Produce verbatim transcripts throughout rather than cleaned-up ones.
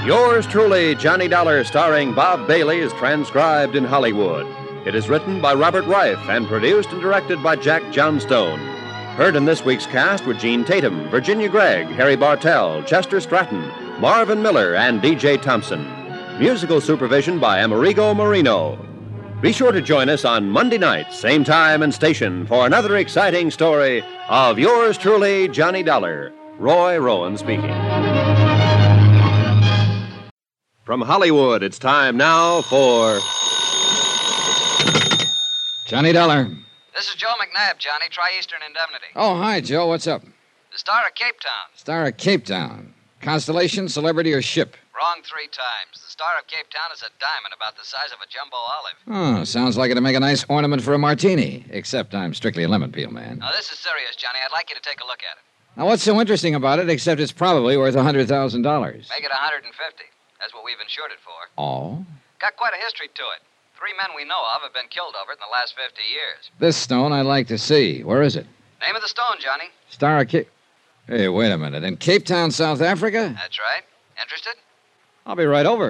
Yours truly, Johnny Dollar, starring Bob Bailey, is transcribed in Hollywood. It is written by Robert Reif and produced and directed by Jack Johnstone. Heard in this week's cast were Gene Tatum, Virginia Gregg, Harry Bartell, Chester Stratton, Marvin Miller, and D J Thompson. Musical supervision by Amerigo Marino. Be sure to join us on Monday night, same time and station, for another exciting story of yours truly, Johnny Dollar. Roy Rowan speaking. From Hollywood, it's time now for... Johnny Dollar. This is Joe McNabb, Johnny, Tri-Eastern Indemnity. Oh, hi, Joe. What's up? The Star of Cape Town. Star of Cape Town. Constellation, celebrity, or ship? Wrong three times. The Star of Cape Town is a diamond about the size of a jumbo olive. Oh, sounds like it'd make a nice ornament for a martini. Except I'm strictly a lemon peel man. Now, this is serious, Johnny. I'd like you to take a look at it. Now, what's so interesting about it, except it's probably worth one hundred thousand dollars? Make it one hundred fifty. That's what we've insured it for. Oh? Got quite a history to it. Three men we know of have been killed over it in the last fifty years. This stone I'd like to see. Where is it? Name of the stone, Johnny. Star of Cape... Hey, wait a minute. In Cape Town, South Africa? That's right. Interested? I'll be right over.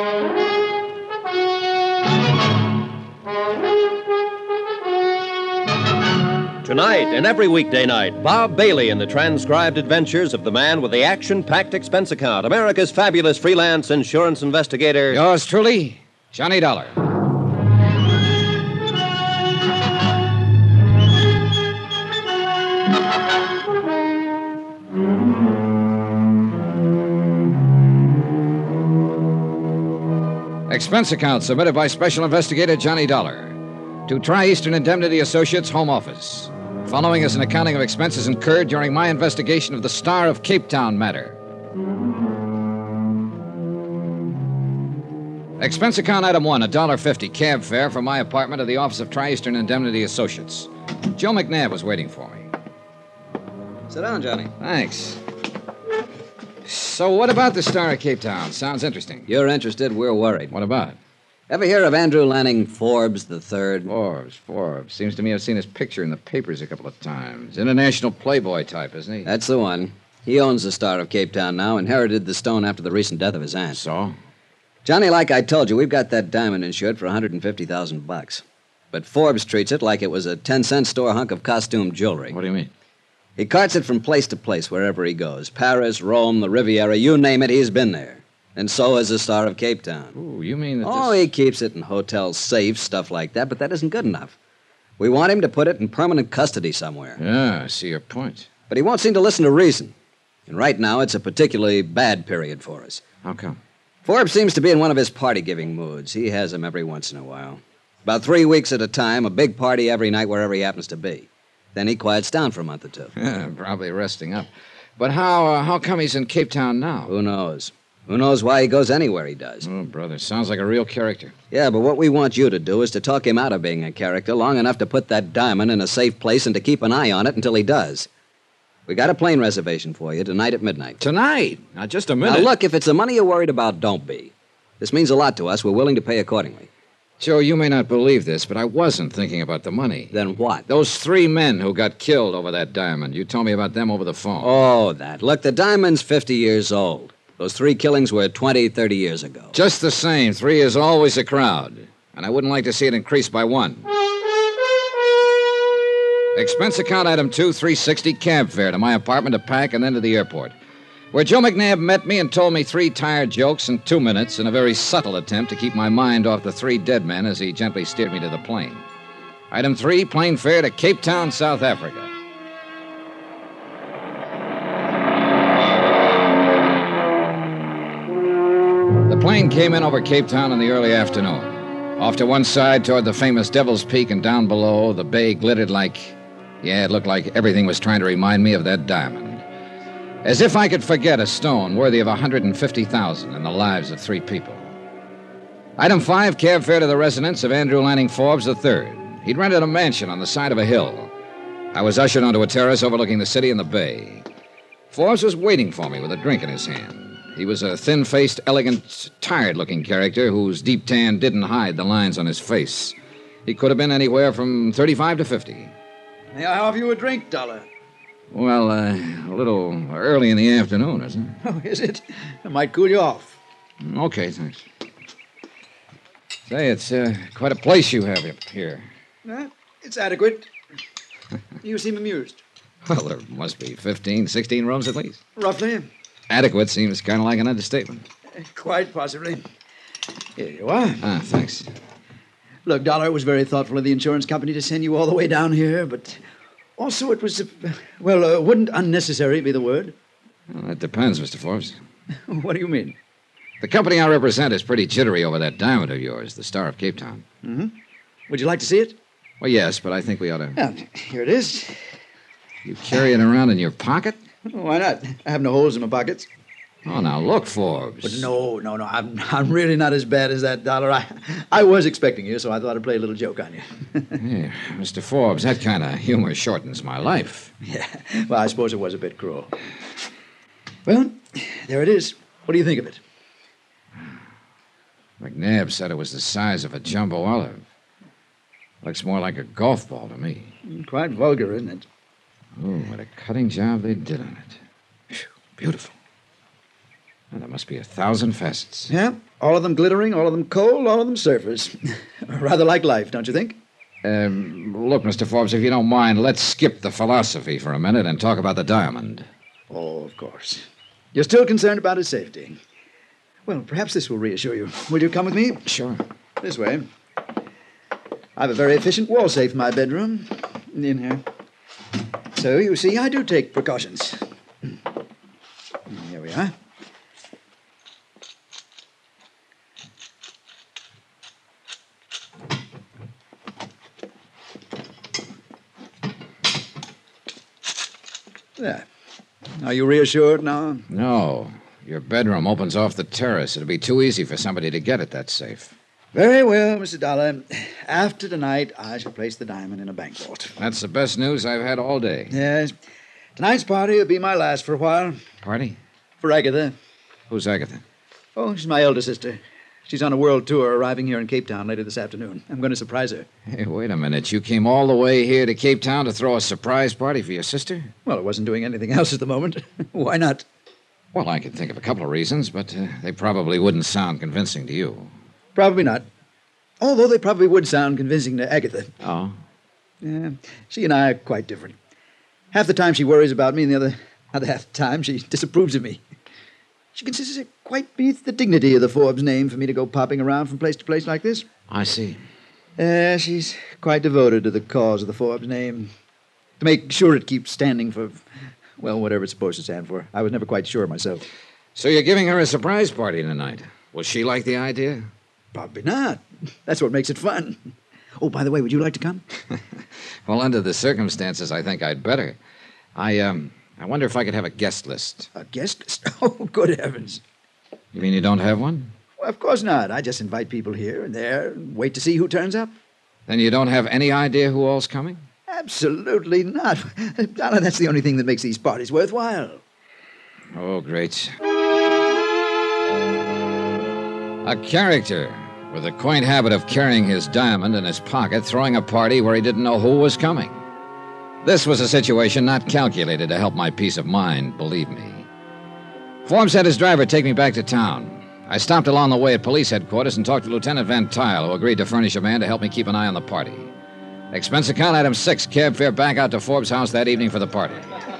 Tonight and every weekday night, Bob Bailey in the transcribed adventures of the man with the action-packed expense account, America's fabulous freelance insurance investigator. Yours truly, Johnny Dollar. Expense account submitted by Special Investigator Johnny Dollar to Tri-Eastern Indemnity Associates, Home Office. Following is an accounting of expenses incurred during my investigation of the Star of Cape Town matter. Expense account item one, one dollar fifty, cab fare from my apartment to the office of Tri-Eastern Indemnity Associates. Joe McNabb was waiting for me. Sit down, Johnny. Thanks. So what about the Star of Cape Town? Sounds interesting. You're interested, we're worried. What about it? Ever hear of Andrew Lanning Forbes the Third? Forbes, Forbes. Seems to me I've seen his picture in the papers a couple of times. International playboy type, isn't he? That's the one. He owns the Star of Cape Town now, inherited the stone after the recent death of his aunt. So? Johnny, like I told you, we've got that diamond insured for one hundred fifty thousand bucks. But Forbes treats it like it was a ten-cent store hunk of costume jewelry. What do you mean? He carts it from place to place wherever he goes. Paris, Rome, the Riviera, you name it, he's been there. And so has the Star of Cape Town. Ooh, you mean that Oh, this... he keeps it in hotel safes, stuff like that, but that isn't good enough. We want him to put it in permanent custody somewhere. Yeah, I see your point. But he won't seem to listen to reason. And right now, it's a particularly bad period for us. How come? Forbes seems to be in one of his party-giving moods. He has them every once in a while. About three weeks at a time, a big party every night wherever he happens to be. Then he quiets down for a month or two. Yeah, probably resting up. But how uh, how come he's in Cape Town now? Who knows? Who knows why he goes anywhere he does? Oh, brother, sounds like a real character. Yeah, but what we want you to do is to talk him out of being a character long enough to put that diamond in a safe place and to keep an eye on it until he does. We got a plane reservation for you tonight at midnight. Tonight? Now, just a minute. Now, look, if it's the money you're worried about, don't be. This means a lot to us. We're willing to pay accordingly. Joe, you may not believe this, but I wasn't thinking about the money. Then what? Those three men who got killed over that diamond. You told me about them over the phone. Oh, that. Look, the diamond's fifty years old. Those three killings were twenty, thirty years ago. Just the same, three is always a crowd. And I wouldn't like to see it increase by one. Expense account item two, three sixty, cab fare to my apartment to pack and then to the airport, where Joe McNabb met me and told me three tired jokes in two minutes in a very subtle attempt to keep my mind off the three dead men as he gently steered me to the plane. Item three, plane fare to Cape Town, South Africa. The plane came in over Cape Town in the early afternoon. Off to one side toward the famous Devil's Peak, and down below, the bay glittered like... Yeah, it looked like everything was trying to remind me of that diamond. As if I could forget a stone worthy of one hundred fifty thousand dollars in the lives of three people. Item five, cab fare to the residence of Andrew Lanning Forbes the Third. He'd rented a mansion on the side of a hill. I was ushered onto a terrace overlooking the city and the bay. Forbes was waiting for me with a drink in his hand. He was a thin-faced, elegant, tired-looking character whose deep tan didn't hide the lines on his face. He could have been anywhere from thirty-five to fifty. May I have you a drink, Dollar? Well, uh, a little early in the afternoon, isn't it? Oh, is it? It might cool you off. Okay, thanks. Say, it's uh, quite a place you have up here. Uh, it's adequate. You seem amused. Well, there must be fifteen, sixteen rooms at least. Roughly. Adequate seems kind of like an understatement. Uh, Quite possibly. Here you are. Ah, thanks. Look, Dollar, it was very thoughtful of the insurance company to send you all the way down here, but also it was, uh, well, uh, wouldn't unnecessary be the word? Well, that depends, Mister Forbes. What do you mean? The company I represent is pretty jittery over that diamond of yours, the Star of Cape Town. Mm-hmm. Would you like to see it? Well, yes, but I think we ought to... Yeah, here it is. You carry it around in your pocket? Why not? I have no holes in my pockets. Oh, now look, Forbes. But no, no, no. I'm, I'm really not as bad as that, Dollar. I, I was expecting you, so I thought I'd play a little joke on you. Hey, Mister Forbes, that kind of humor shortens my life. Yeah, well, I suppose it was a bit cruel. Well, there it is. What do you think of it? McNabb said it was the size of a jumbo olive. Looks more like a golf ball to me. Quite vulgar, isn't it? Oh, what a cutting job they did on it. Phew, beautiful. Well, there must be a thousand facets. Yeah, all of them glittering, all of them cold, all of them surfers. Rather like life, don't you think? Um, look, Mister Forbes, if you don't mind, let's skip the philosophy for a minute and talk about the diamond. Oh, of course. You're still concerned about his safety. Well, perhaps this will reassure you. Will you come with me? Sure. This way. I have a very efficient wall safe in my bedroom. In here. So, you see, I do take precautions. Here we are. There. Are you reassured now? No. Your bedroom opens off the terrace. It'd be too easy for somebody to get at that safe. Very well, Mister Dollar. After tonight, I shall place the diamond in a bank vault. That's the best news I've had all day. Yes. Tonight's party will be my last for a while. Party? For Agatha. Who's Agatha? Oh, she's my elder sister. She's on a world tour, arriving here in Cape Town later this afternoon. I'm going to surprise her. Hey, wait a minute. You came all the way here to Cape Town to throw a surprise party for your sister? Well, I wasn't doing anything else at the moment. Why not? Well, I can think of a couple of reasons, but uh, they probably wouldn't sound convincing to you. Probably not. Although they probably would sound convincing to Agatha. Oh? Yeah, she and I are quite different. Half the time she worries about me, and the other, other half the time she disapproves of me. She considers it quite beneath the dignity of the Forbes name for me to go popping around from place to place like this. I see. Uh, she's quite devoted to the cause of the Forbes name. To make sure it keeps standing for, well, whatever it's supposed to stand for. I was never quite sure myself. So you're giving her a surprise party tonight. Will she like the idea? Probably not. That's what makes it fun. Oh, by the way, would you like to come? Well, under the circumstances, I think I'd better. I, um, I wonder if I could have a guest list. A guest list? Oh, good heavens. You mean you don't have one? Well, of course not. I just invite people here and there and wait to see who turns up. Then you don't have any idea who all's coming? Absolutely not. Donna, that's the only thing that makes these parties worthwhile. Oh, great. A character with a quaint habit of carrying his diamond in his pocket, throwing a party where he didn't know who was coming. This was a situation not calculated to help my peace of mind, believe me. Forbes had his driver take me back to town. I stopped along the way at police headquarters and talked to Lieutenant Van Tile, who agreed to furnish a man to help me keep an eye on the party. Expense account item six, cab fare back out to Forbes' house that evening for the party.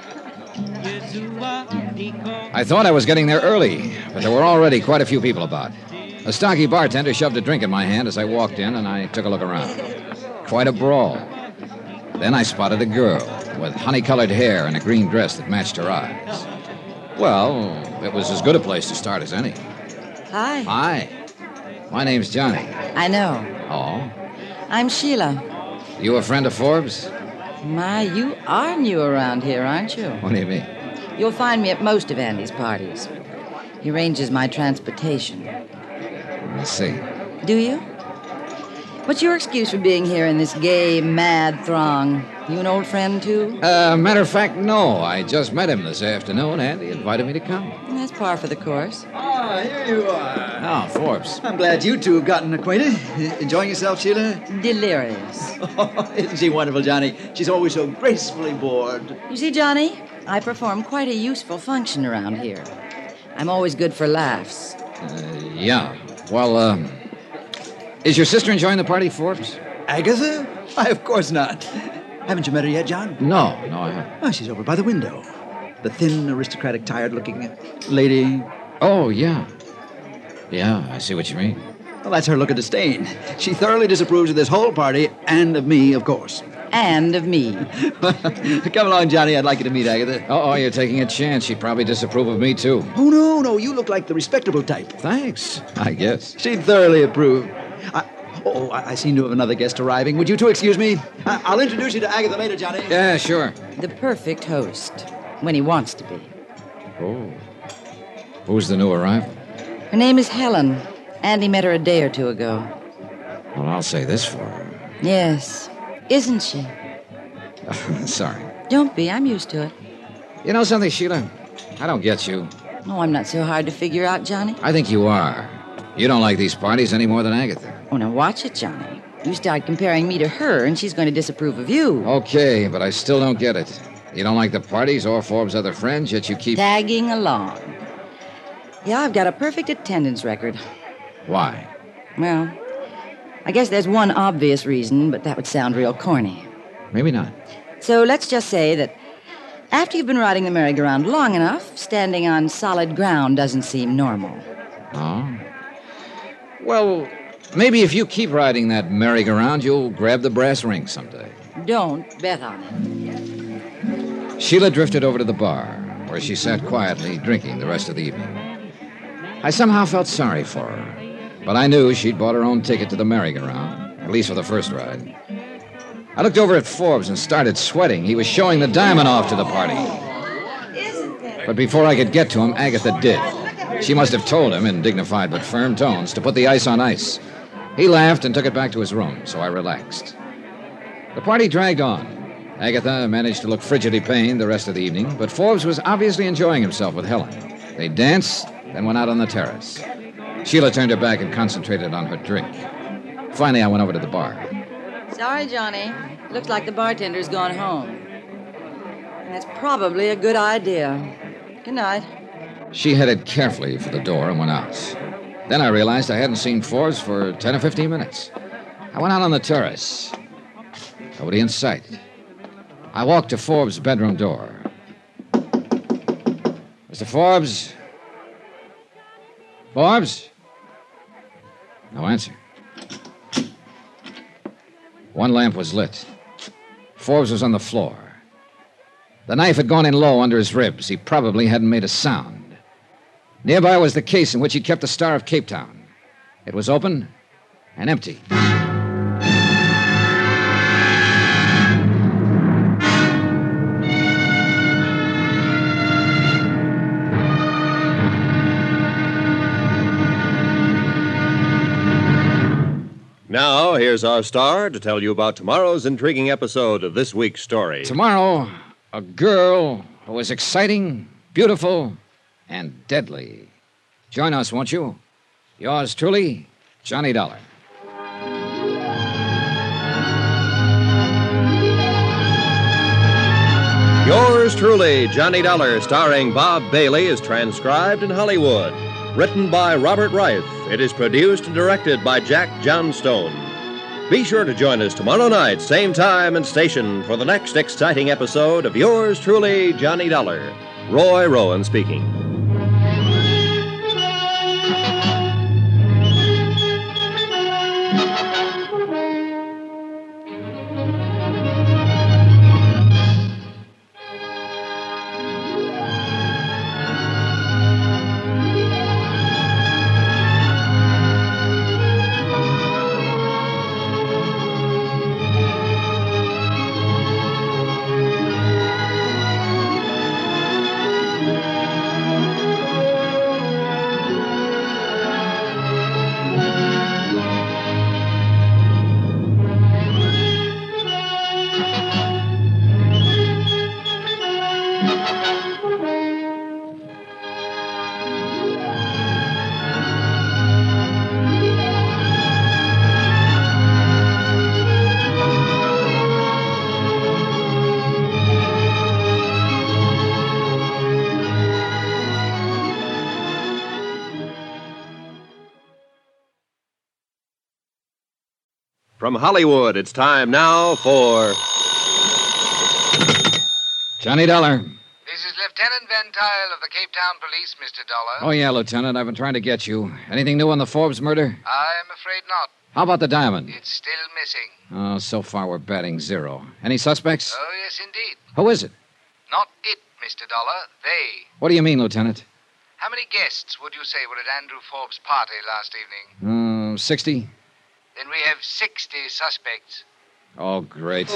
I thought I was getting there early, but there were already quite a few people about. A stocky bartender shoved a drink in my hand as I walked in, and I took a look around. Quite a brawl. Then I spotted a girl with honey-colored hair and a green dress that matched her eyes. Well, it was as good a place to start as any. Hi. Hi. My name's Johnny. I know. Oh? I'm Sheila. You a friend of Forbes? My, you are new around here, aren't you? What do you mean? You'll find me at most of Andy's parties. He arranges my transportation. I see. Do you? What's your excuse for being here in this gay, mad throng? You an old friend, too? Uh, matter of fact, no. I just met him this afternoon, and he invited me to come. That's par for the course. Ah, here you are. Oh, Forbes. I'm glad you two have gotten acquainted. Enjoying yourself, Sheila? Delirious. Oh, isn't she wonderful, Johnny? She's always so gracefully bored. You see, Johnny, I perform quite a useful function around here. I'm always good for laughs. Uh, yeah. Well, uh, is your sister enjoying the party, Forbes? Agatha? Why, of course not. Haven't you met her yet, John? No, no, I haven't. Oh, she's over by the window. The thin, aristocratic, tired-looking lady. Oh, yeah. Yeah, I see what you mean. Well, that's her look of disdain. She thoroughly disapproves of this whole party, and of me, of course. And of me. Come along, Johnny. I'd like you to meet Agatha. Oh, you're taking a chance. She'd probably disapprove of me, too. Oh, no, no. You look like the respectable type. Thanks, I guess. She'd thoroughly approve. I, oh, I, I seem to have another guest arriving. Would you two excuse me? I, I'll introduce you to Agatha later, Johnny. Yeah, sure. The perfect host. When he wants to be. Oh. Who's the new arrival? Her name is Helen. Andy met her a day or two ago. Well, I'll say this for her. Yes. Isn't she? Sorry. Don't be. I'm used to it. You know something, Sheila? I don't get you. Oh, I'm not so hard to figure out, Johnny. I think you are. You don't like these parties any more than Agatha. Oh, now watch it, Johnny. You start comparing me to her, and she's going to disapprove of you. Okay, but I still don't get it. You don't like the parties or Forbes' other friends, yet you keep... Tagging along. Yeah, I've got a perfect attendance record. Why? Well, I guess there's one obvious reason, but that would sound real corny. Maybe not. So let's just say that after you've been riding the merry-go-round long enough, standing on solid ground doesn't seem normal. Oh? Well, maybe if you keep riding that merry-go-round, you'll grab the brass ring someday. Don't bet on it. Sheila drifted over to the bar, where she sat quietly drinking the rest of the evening. I somehow felt sorry for her, but I knew she'd bought her own ticket to the merry-go-round, at least for the first ride. I looked over at Forbes and started sweating. He was showing the diamond off to the party. But before I could get to him, Agatha did. She must have told him, in dignified but firm tones, to put the ice on ice. He laughed and took it back to his room, so I relaxed. The party dragged on. Agatha managed to look frigidly pained the rest of the evening, but Forbes was obviously enjoying himself with Helen. They danced, then went out on the terrace. Sheila turned her back and concentrated on her drink. Finally, I went over to the bar. Sorry, Johnny. Looks like the bartender's gone home. That's probably a good idea. Good night. She headed carefully for the door and went out. Then I realized I hadn't seen Forbes for ten or fifteen minutes. I went out on the terrace. Nobody in sight. I walked to Forbes' bedroom door. Mister Forbes? Forbes? No answer. One lamp was lit. Forbes was on the floor. The knife had gone in low under his ribs. He probably hadn't made a sound. Nearby was the case in which he kept the Star of Cape Town. It was open and empty. Now, here's our star to tell you about tomorrow's intriguing episode of this week's story. Tomorrow, a girl who was exciting, beautiful, and deadly. Join us, won't you? Yours truly, Johnny Dollar. Yours truly, Johnny Dollar, starring Bob Bailey, is transcribed in Hollywood. Written by Robert Reif. It is produced and directed by Jack Johnstone. Be sure to join us tomorrow night, same time and station, for the next exciting episode of Yours truly, Johnny Dollar. Roy Rowan speaking. From Hollywood, it's time now for Johnny Dollar. This is Lieutenant Van Tile of the Cape Town Police, Mister Dollar. Oh, yeah, Lieutenant. I've been trying to get you. Anything new on the Forbes murder? I'm afraid not. How about the diamond? It's still missing. Oh, so far we're batting zero. Any suspects? Oh, yes, indeed. Who is it? Not it, Mister Dollar. They. What do you mean, Lieutenant? How many guests would you say were at Andrew Forbes' party last evening? Um, sixty? Then we have sixty suspects. Oh, great.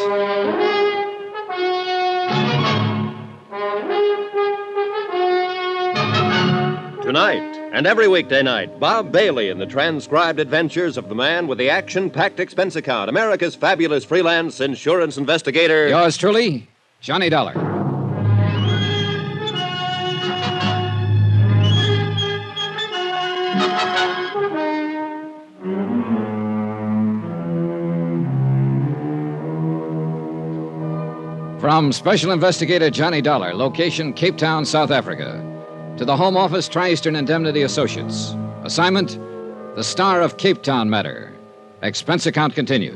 Tonight, and every weekday night, Bob Bailey in the transcribed adventures of the man with the action-packed expense account, America's fabulous freelance insurance investigator. Yours truly, Johnny Dollar. From Special Investigator Johnny Dollar, location Cape Town, South Africa, to the Home Office, Tri-Eastern Indemnity Associates. Assignment, the Star of Cape Town matter. Expense account continued.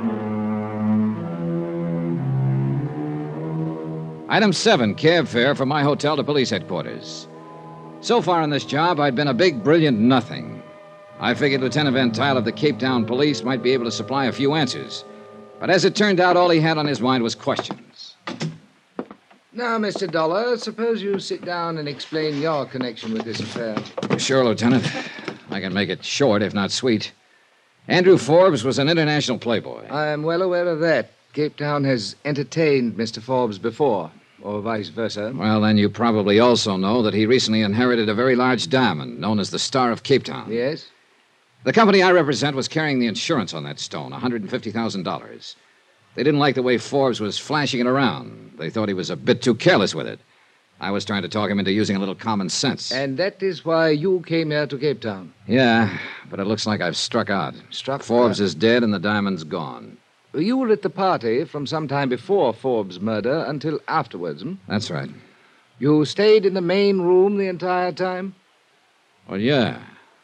Item seven, cab fare from my hotel to police headquarters. So far in this job, I'd been a big, brilliant nothing. I figured Lieutenant Van Tile of the Cape Town Police might be able to supply a few answers. But as it turned out, all he had on his mind was questions. Now, Mister Dollar, suppose you sit down and explain your connection with this affair. Sure, Lieutenant. I can make it short, if not sweet. Andrew Forbes was an international playboy. I am well aware of that. Cape Town has entertained Mister Forbes before, or vice versa. Well, then you probably also know that he recently inherited a very large diamond known as the Star of Cape Town. Yes? The company I represent was carrying the insurance on that stone, one hundred fifty thousand dollars. They didn't like the way Forbes was flashing it around. They thought he was a bit too careless with it. I was trying to talk him into using a little common sense. And that is why you came here to Cape Town? Yeah, but it looks like I've struck out. Struck Forbes out? is dead and the diamond's gone. You were at the party from some time before Forbes' murder until afterwards, hmm? That's right. You stayed in the main room the entire time? Well, yeah.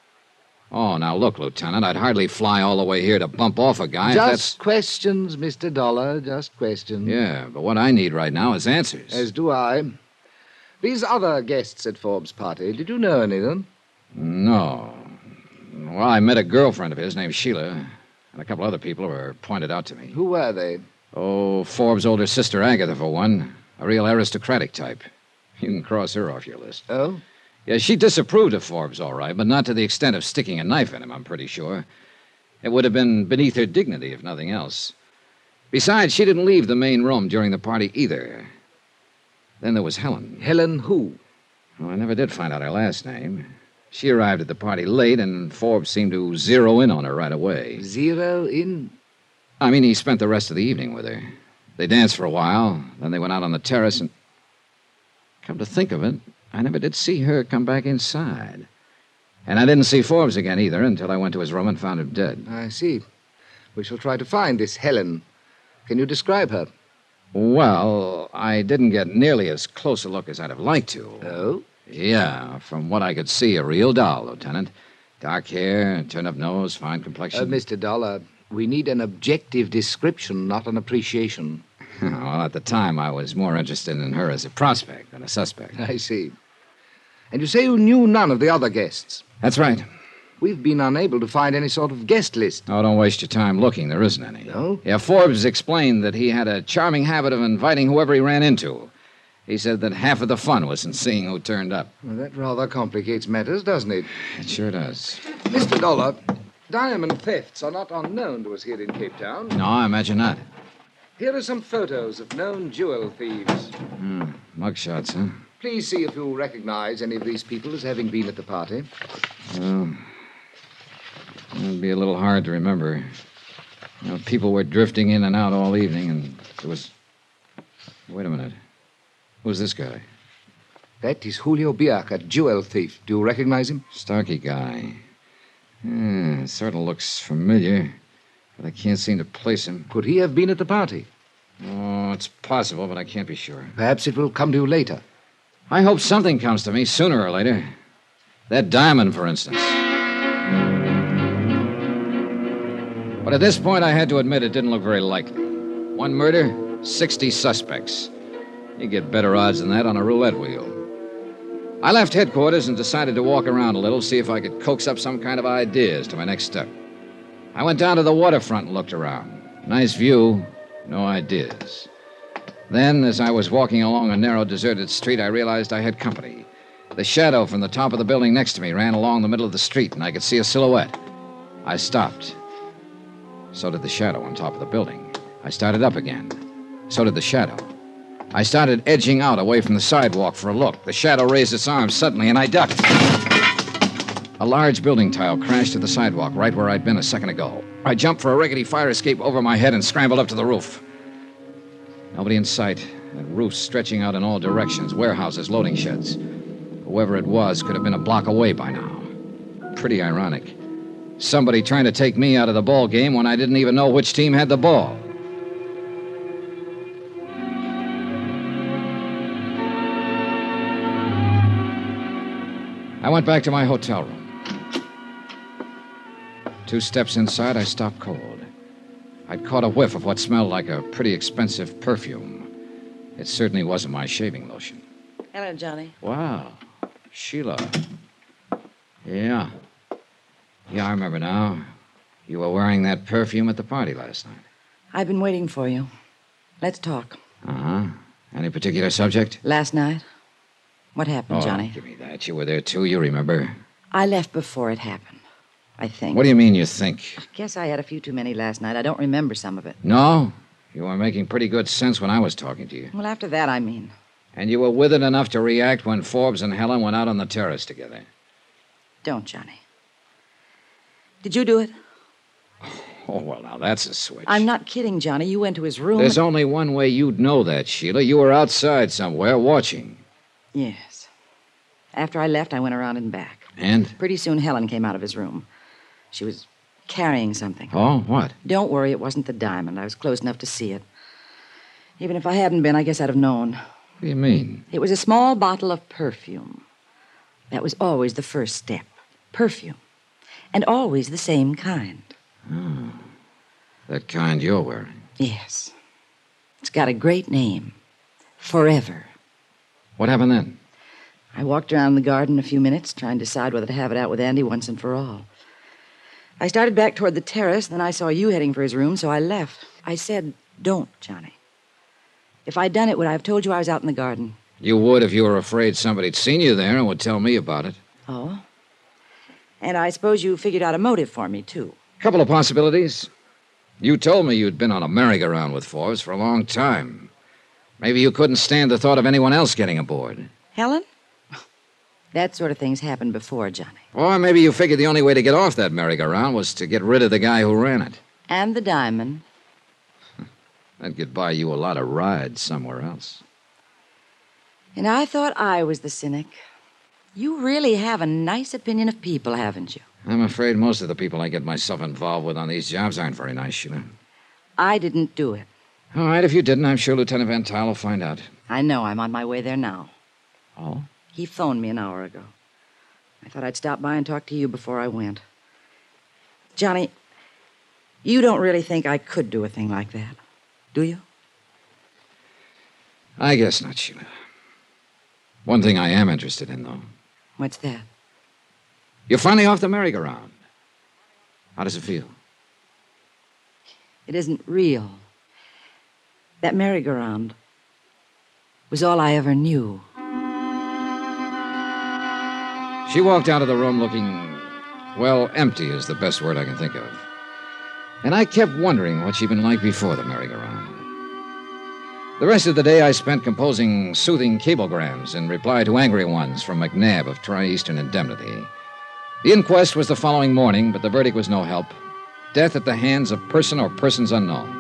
Oh, now look, Lieutenant, I'd hardly fly all the way here to bump off a guy if Just that's... questions, Mister Dollar, just questions. Yeah, but what I need right now is answers. As do I. These other guests at Forbes' party, did you know any of them? No. Well, I met a girlfriend of his named Sheila, and a couple other people were pointed out to me. Who were they? Oh, Forbes' older sister, Agatha, for one. A real aristocratic type. You can cross her off your list. Oh? Yeah, she disapproved of Forbes, all right, but not to the extent of sticking a knife in him, I'm pretty sure. It would have been beneath her dignity, if nothing else. Besides, she didn't leave the main room during the party either. Then there was Helen. Helen who? Well, I never did find out her last name. She arrived at the party late, and Forbes seemed to zero in on her right away. Zero in? I mean, he spent the rest of the evening with her. They danced for a while, then they went out on the terrace, and... Come to think of it, I never did see her come back inside. And I didn't see Forbes again either until I went to his room and found him dead. I see. We shall try to find this Helen. Can you describe her? Well, I didn't get nearly as close a look as I'd have liked to. Oh? Yeah, from what I could see, a real doll, Lieutenant. Dark hair, turned-up nose, fine complexion. Uh, Mister Dollar, we need an objective description, not an appreciation. Well, at the time, I was more interested in her as a prospect than a suspect. I see. And you say you knew none of the other guests? That's right. We've been unable to find any sort of guest list. Oh, don't waste your time looking. There isn't any. No? Yeah, Forbes explained that he had a charming habit of inviting whoever he ran into. He said that half of the fun was in seeing who turned up. Well, that rather complicates matters, doesn't it? It sure does. Mister Dollar, diamond thefts are not unknown to us here in Cape Town. No, I imagine not. Here are some photos of known jewel thieves. Hmm, mugshots, huh? Please see if you recognize any of these people as having been at the party. Well, it'd be a little hard to remember. You know, people were drifting in and out all evening, and there was... Wait a minute. Who's this guy? That is Julio Biak, a jewel thief. Do you recognize him? Starkey guy. Yeah, sort of looks familiar, but I can't seem to place him. Could he have been at the party? Oh, it's possible, but I can't be sure. Perhaps it will come to you later. I hope something comes to me sooner or later. That diamond, for instance. But at this point, I had to admit it didn't look very likely. One murder, sixty suspects. You get better odds than that on a roulette wheel. I left headquarters and decided to walk around a little, see if I could coax up some kind of ideas to my next step. I went down to the waterfront and looked around. Nice view, no ideas. Then, as I was walking along a narrow, deserted street, I realized I had company. The shadow from the top of the building next to me ran along the middle of the street, and I could see a silhouette. I stopped. So did the shadow on top of the building. I started up again. So did the shadow. I started edging out away from the sidewalk for a look. The shadow raised its arms suddenly, and I ducked. A large building tile crashed to the sidewalk right where I'd been a second ago. I jumped for a rickety fire escape over my head and scrambled up to the roof. Nobody in sight, and roofs stretching out in all directions, warehouses, loading sheds. Whoever it was could have been a block away by now. Pretty ironic. Somebody trying to take me out of the ball game when I didn't even know which team had the ball. I went back to my hotel room. Two steps inside, I stopped cold. I'd caught a whiff of what smelled like a pretty expensive perfume. It certainly wasn't my shaving lotion. Hello, Johnny. Wow. Sheila. Yeah. Yeah, I remember now. You were wearing that perfume at the party last night. I've been waiting for you. Let's talk. Uh-huh. Any particular subject? Last night? What happened, Oh, Johnny? give me that. You were there, too. You remember. I left before it happened, I think. What do you mean you think? Guess I had a few too many last night. I don't remember some of it. No? You were making pretty good sense when I was talking to you. Well, after that, I mean. And you were with it enough to react when Forbes and Helen went out on the terrace together. Don't, Johnny. Did you do it? Oh, well, now that's a switch. I'm not kidding, Johnny. You went to his room. There's only one way you'd know that, Sheila. You were outside somewhere watching. Yes. After I left, I went around and back. And? Pretty soon, Helen came out of his room. She was carrying something. Oh, what? Don't worry, it wasn't the diamond. I was close enough to see it. Even if I hadn't been, I guess I'd have known. What do you mean? It was a small bottle of perfume. That was always the first step. Perfume. And always the same kind. Oh. That kind you're wearing. Yes. It's got a great name. Forever. What happened then? I walked around the garden a few minutes, trying to decide whether to have it out with Andy once and for all. I started back toward the terrace, then I saw you heading for his room, so I left. I said, don't, Johnny. If I'd done it, would I have told you I was out in the garden? You would if you were afraid somebody'd seen you there and would tell me about it. Oh? And I suppose you figured out a motive for me, too. Couple of possibilities. You told me you'd been on a merry-go-round with Forbes for a long time. Maybe you couldn't stand the thought of anyone else getting aboard. Helen? That sort of thing's happened before, Johnny. Or maybe you figured the only way to get off that merry-go-round was to get rid of the guy who ran it. And the diamond. That'd get buy you a lot of rides somewhere else. And I thought I was the cynic. You really have a nice opinion of people, haven't you? I'm afraid most of the people I get myself involved with on these jobs aren't very nice, Sheila. I didn't do it. All right, if you didn't, I'm sure Lieutenant Van Tile will find out. I know. I'm on my way there now. Oh? He phoned me an hour ago. I thought I'd stop by and talk to you before I went. Johnny, you don't really think I could do a thing like that, do you? I guess not, Sheila. One thing I am interested in, though. What's that? You're finally off the merry-go-round. How does it feel? It isn't real. That merry-go-round was all I ever knew. She walked out of the room looking, well, empty is the best word I can think of. And I kept wondering what she'd been like before the merry-go-round. The rest of the day I spent composing soothing cablegrams in reply to angry ones from McNabb of Tri-Eastern Indemnity. The inquest was the following morning, but the verdict was no help. Death at the hands of person or persons unknown.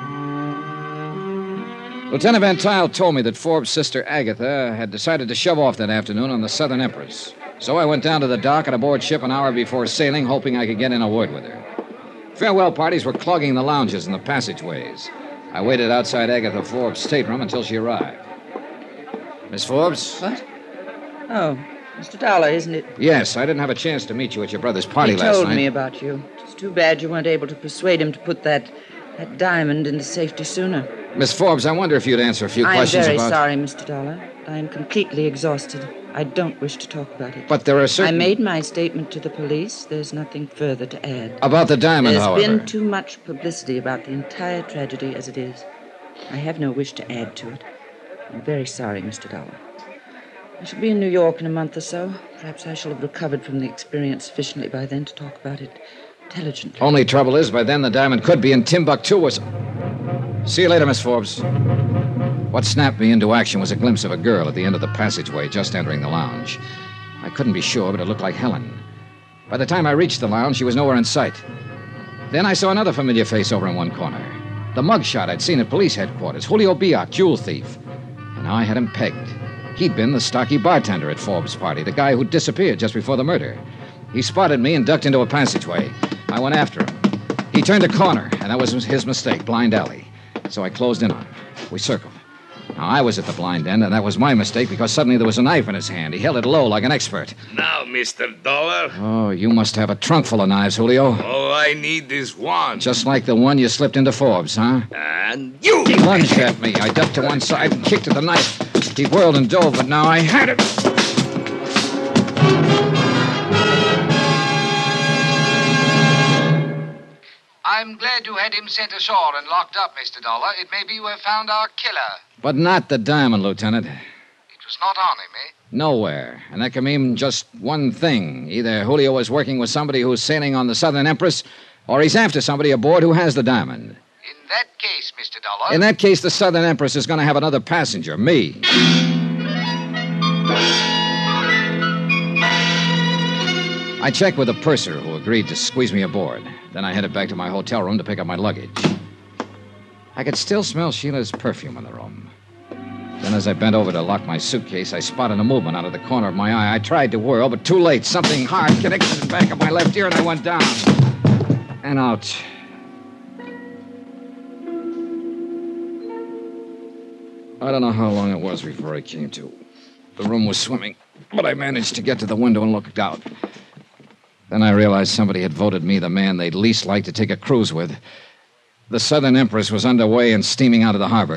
Lieutenant Van Tile told me that Forbes' sister Agatha had decided to shove off that afternoon on the Southern Empress. So I went down to the dock and aboard ship an hour before sailing, hoping I could get in a word with her. Farewell parties were clogging the lounges and the passageways. I waited outside Agatha Forbes' stateroom until she arrived. Miss Forbes? What? Oh, Mister Dollar, isn't it? Yes, I didn't have a chance to meet you at your brother's party he last told night. me about you. Just It's too bad you weren't able to persuade him to put that, that diamond into safety sooner. Miss Forbes, I wonder if you'd answer a few I'm questions very about... sorry, Mister Dollar. I am completely exhausted. I don't wish to talk about it. But there are certain... I made my statement to the police. There's nothing further to add. About the diamond, There's however... There's been too much publicity about the entire tragedy as it is. I have no wish to add to it. I'm very sorry, Mister Dollar. I shall be in New York in a month or so. Perhaps I shall have recovered from the experience sufficiently by then to talk about it intelligently. Only trouble is, by then the diamond could be in Timbuktu or... See you later, Miss Forbes. What snapped me into action was a glimpse of a girl at the end of the passageway just entering the lounge. I couldn't be sure, but it looked like Helen. By the time I reached the lounge, she was nowhere in sight. Then I saw another familiar face over in one corner. The mugshot I'd seen at police headquarters, Julio Biak, jewel thief. And now I had him pegged. He'd been the stocky bartender at Forbes' party, the guy who disappeared just before the murder. He spotted me and ducked into a passageway. I went after him. He turned a corner, and that was his mistake, blind alley. So I closed in on him. We circled. Now, I was at the blind end, and that was my mistake because suddenly there was a knife in his hand. He held it low like an expert. Now, Mister Dollar. Oh, you must have a trunk full of knives, Julio. All I need is one. Just like the one you slipped into Forbes, huh? And you! He lunged at me. I ducked to one side and kicked at the knife. He whirled and dove, but now I had it. I'm glad you had him sent ashore and locked up, Mister Dollar. It may be you have found our killer. But not the diamond, Lieutenant. It was not on him, eh? Nowhere. And that can mean just one thing. Either Julio was working with somebody who's sailing on the Southern Empress, or he's after somebody aboard who has the diamond. In that case, Mister Dollar... In that case, the Southern Empress is going to have another passenger, me. I checked with the purser who agreed to squeeze me aboard. Then I headed back to my hotel room to pick up my luggage. I could still smell Sheila's perfume in the room. Then as I bent over to lock my suitcase, I spotted a movement out of the corner of my eye. I tried to whirl, but too late. Something hard connected in the back of my left ear, and I went down. And out. I don't know how long it was before I came to. The room was swimming, but I managed to get to the window and looked out. Then I realized somebody had voted me the man they'd least like to take a cruise with. The Southern Empress was underway and steaming out of the harbor.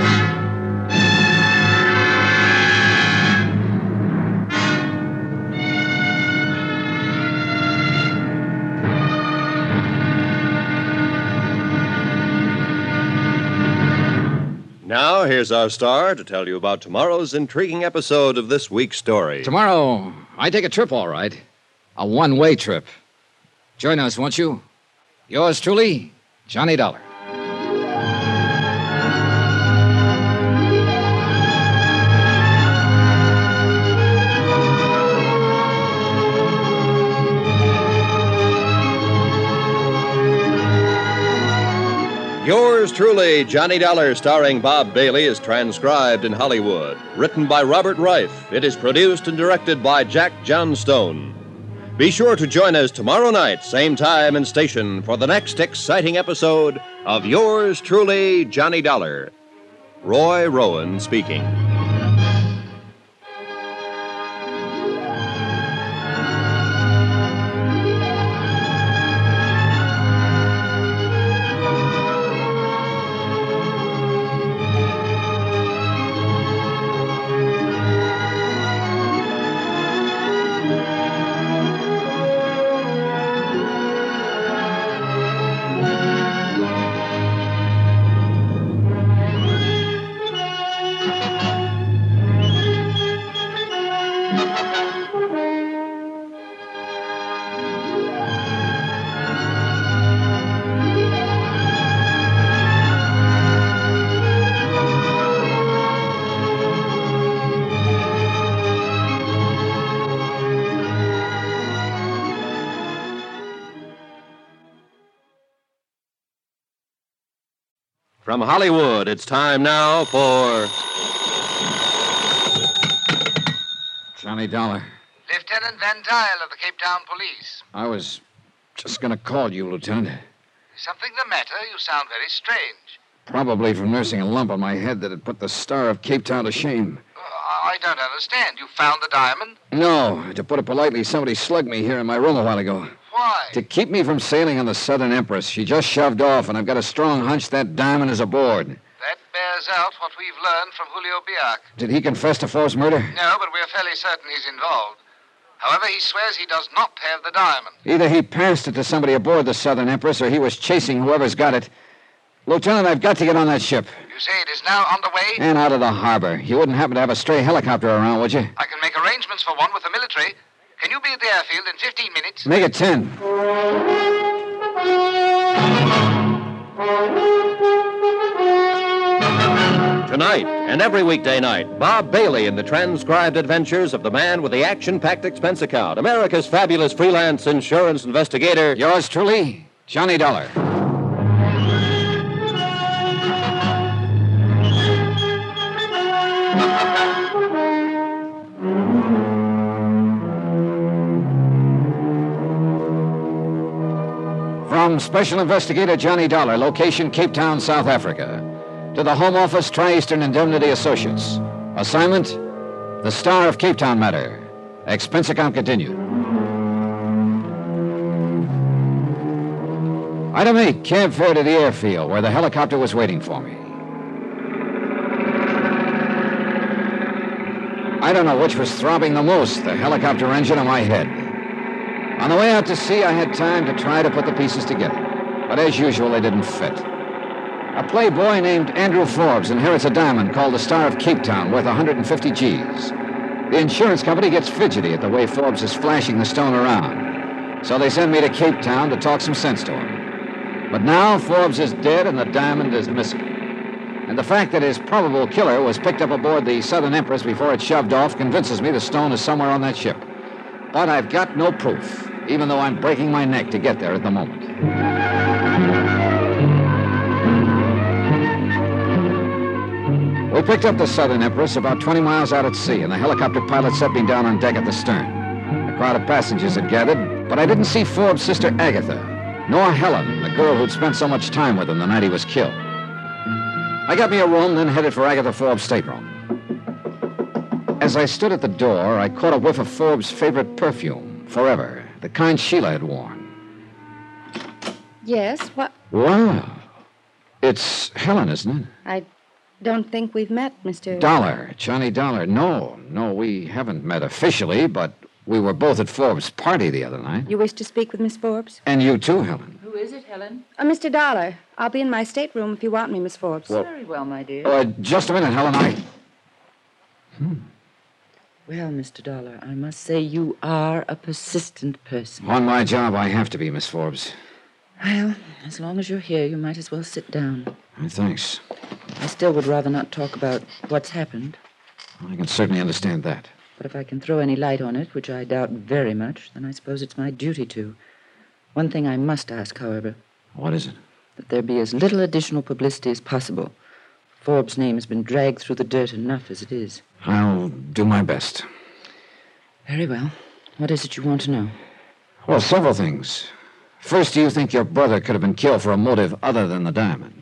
Now, here's our star to tell you about tomorrow's intriguing episode of this week's story. Tomorrow, I take a trip, all right. A one-way trip. Join us, won't you? Yours truly, Johnny Dollar. Yours truly, Johnny Dollar, starring Bob Bailey, is transcribed in Hollywood. Written by Robert Reif. It is produced and directed by Jack Johnstone. Be sure to join us tomorrow night, same time and station, for the next exciting episode of Yours truly, Johnny Dollar. Roy Rowan speaking. From Hollywood, it's time now for... Johnny Dollar. Lieutenant Van Tile of the Cape Town Police. I was just going to call you, Lieutenant. Is something the matter? You sound very strange. Probably from nursing a lump on my head that had put the star of Cape Town to shame. Uh, I don't understand. You found the diamond? No, to put it politely, somebody slugged me here in my room a while ago. Why? To keep me from sailing on the Southern Empress. She just shoved off, and I've got a strong hunch that diamond is aboard. That bears out what we've learned from Julio Biac. Did he confess to Forbes' murder? No, but we're fairly certain he's involved. However, he swears he does not have the diamond. Either he passed it to somebody aboard the Southern Empress, or he was chasing whoever's got it. Lieutenant, I've got to get on that ship. You say it is now underway? And out of the harbor. You wouldn't happen to have a stray helicopter around, would you? I can make arrangements for one with the military. Can you be at the airfield in fifteen minutes? Make it ten. Tonight and every weekday night, Bob Bailey in the transcribed adventures of the man with the action-packed expense account, America's fabulous freelance insurance investigator. Yours truly, Johnny Dollar. From Special Investigator Johnny Dollar, location Cape Town, South Africa, to the Home Office, Tri-Eastern Indemnity Associates. Assignment, the Star of Cape Town matter. Expense account continued. Item eight, cab fare to the airfield, where the helicopter was waiting for me. I don't know which was throbbing the most, the helicopter engine or my head. On the way out to sea, I had time to try to put the pieces together. But as usual, they didn't fit. A playboy named Andrew Forbes inherits a diamond called the Star of Cape Town, worth one hundred fifty G's. The insurance company gets fidgety at the way Forbes is flashing the stone around. So they send me to Cape Town to talk some sense to him. But now Forbes is dead and the diamond is missing. And the fact that his probable killer was picked up aboard the Southern Empress before it shoved off convinces me the stone is somewhere on that ship. But I've got no proof, even though I'm breaking my neck to get there at the moment. We picked up the Southern Empress about twenty miles out at sea, and the helicopter pilot set me down on deck at the stern. A crowd of passengers had gathered, but I didn't see Forbes' sister Agatha, nor Helen, the girl who'd spent so much time with him the night he was killed. I got me a room, then headed for Agatha Forbes' stateroom. As I stood at the door, I caught a whiff of Forbes' favorite perfume, Forever, the kind Sheila had worn. Yes, what? Wow. It's Helen, isn't it? I don't think we've met, Mister Dollar, Johnny Dollar. No, no, we haven't met officially, but we were both at Forbes' party the other night. You wish to speak with Miss Forbes? And you too, Helen. Who is it, Helen? Uh, Mister Dollar. I'll be in my stateroom if you want me, Miss Forbes. Well, Very well, my dear. Uh, just a minute, Helen. I... Hmm. Well, Mister Dollar, I must say you are a persistent person. On my job, I have to be, Miss Forbes. Well, as long as you're here, you might as well sit down. Uh, thanks. I still would rather not talk about what's happened. I can certainly understand that. But if I can throw any light on it, which I doubt very much, then I suppose it's my duty to. One thing I must ask, however. What is it? That there be as little additional publicity as possible. Forbes' name has been dragged through the dirt enough as it is. I'll do my best. Very well. What is it you want to know? Well, several things. First, do you think your brother could have been killed for a motive other than the diamond?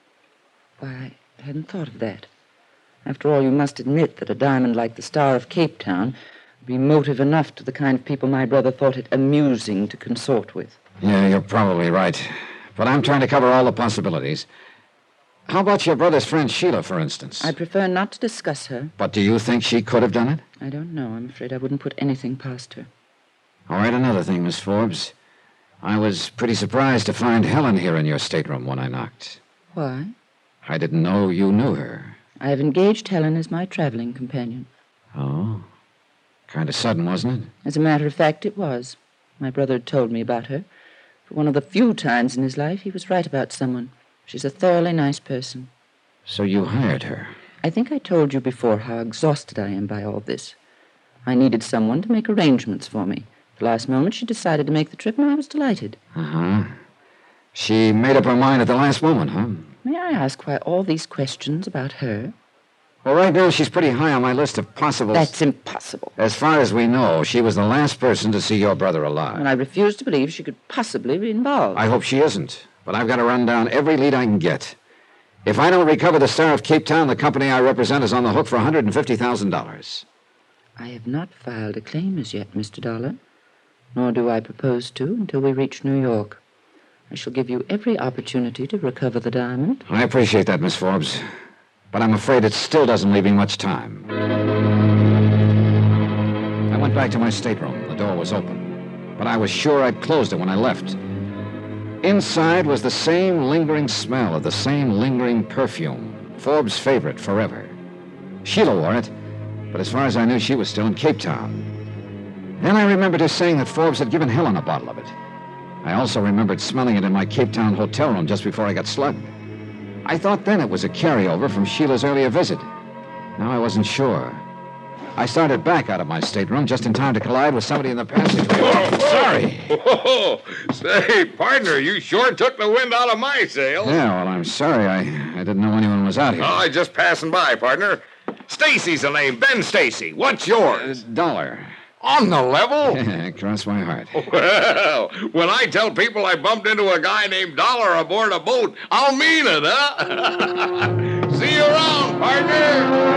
Why, I hadn't thought of that. After all, you must admit that a diamond like the Star of Cape Town would be motive enough to the kind of people my brother thought it amusing to consort with. Yeah, you're probably right. But I'm trying to cover all the possibilities. How about your brother's friend Sheila, for instance? I prefer not to discuss her. But do you think she could have done it? I don't know. I'm afraid I wouldn't put anything past her. All right, another thing, Miss Forbes. I was pretty surprised to find Helen here in your stateroom when I knocked. Why? I didn't know you knew her. I have engaged Helen as my traveling companion. Oh? Kind of sudden, wasn't it? As a matter of fact, it was. My brother had told me about her. For one of the few times in his life, he was right about someone. She's a thoroughly nice person. So you hired her? I think I told you before how exhausted I am by all this. I needed someone to make arrangements for me. At the last moment, she decided to make the trip, and I was delighted. Uh-huh. She made up her mind at the last moment, huh? May I ask why all these questions about her? Well, right now, she's pretty high on my list of possible... That's impossible. As far as we know, she was the last person to see your brother alive. And I refuse to believe she could possibly be involved. I hope she isn't. But I've got to run down every lead I can get. If I don't recover the Star of Cape Town, the company I represent is on the hook for one hundred fifty thousand dollars. I have not filed a claim as yet, Mister Dollar. nor do I propose to until we reach New York. I shall give you every opportunity to recover the diamond. I appreciate that, Miss Forbes. But I'm afraid it still doesn't leave me much time. I went back to my stateroom. The door was open. But I was sure I'd closed it when I left. Inside was the same lingering smell of the same lingering perfume. Forbes' favorite forever. Sheila wore it, but as far as I knew, she was still in Cape Town. Then I remembered her saying that Forbes had given Helen a bottle of it. I also remembered smelling it in my Cape Town hotel room just before I got slugged. I thought then it was a carryover from Sheila's earlier visit. Now I wasn't sure. I started back out of my stateroom just in time to collide with somebody in the passageway. Oh, sorry. Whoa. Say, partner, you sure took the wind out of my sails. Yeah, well, I'm sorry. I, I didn't know anyone was out here. Oh, I just passing by, partner. Stacy's the name. Ben Stacy. What's yours? Uh, dollar. On the level? Cross my heart. Well, when I tell people I bumped into a guy named Dollar aboard a boat, I'll mean it, huh? See you around, partner.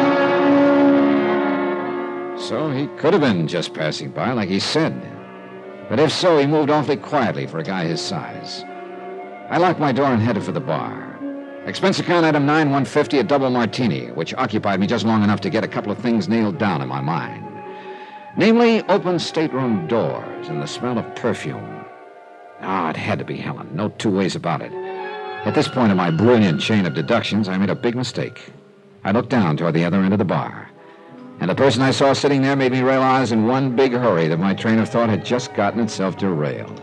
So he could have been just passing by, like he said. But if so, he moved awfully quietly for a guy his size. I locked my door and headed for the bar. Expense account item nine one fifty, a double martini, which occupied me just long enough to get a couple of things nailed down in my mind. Namely, open stateroom doors and the smell of perfume. Ah, it had to be Helen. No two ways about it. At this point in my brilliant chain of deductions, I made a big mistake. I looked down toward the other end of the bar. And the person I saw sitting there made me realize in one big hurry that my train of thought had just gotten itself derailed.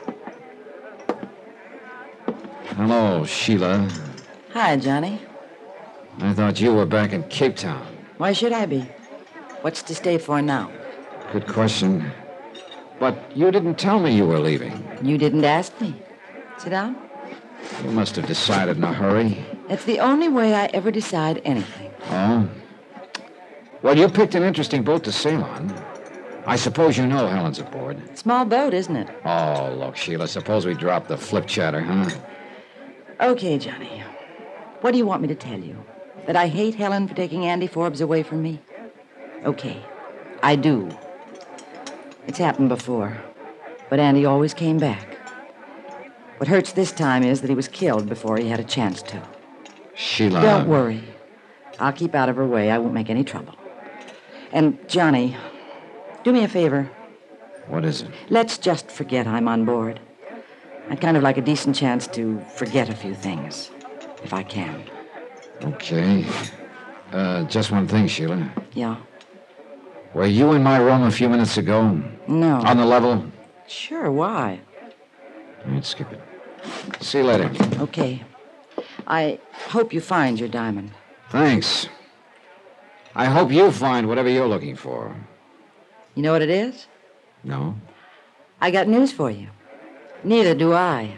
Hello, Sheila. Hi, Johnny. I thought you were back in Cape Town. Why should I be? What's to stay for now? Good question. But you didn't tell me you were leaving. You didn't ask me. Sit down. You must have decided in a hurry. It's the only way I ever decide anything. Oh? Well, you picked an interesting boat to sail on. I suppose you know Helen's aboard. Small boat, isn't it? Oh, look, Sheila, suppose we drop the flip chatter, huh? Okay, Johnny. What do you want me to tell you? That I hate Helen for taking Andy Forbes away from me? Okay, I do. It's happened before, but Andy always came back. What hurts this time is that he was killed before he had a chance to. Sheila... Don't worry. I'll keep out of her way. I won't make any trouble. And, Johnny, do me a favor. What is it? Let's just forget I'm on board. I'd kind of like a decent chance to forget a few things, if I can. Okay. Uh, just one thing, Sheila. Yeah? Were you in my room a few minutes ago? No. On the level? Sure, why? All right, skip it. See you later. Okay. I hope you find your diamond. Thanks. I hope you find whatever you're looking for. You know what it is? No? I got news for you. Neither do I.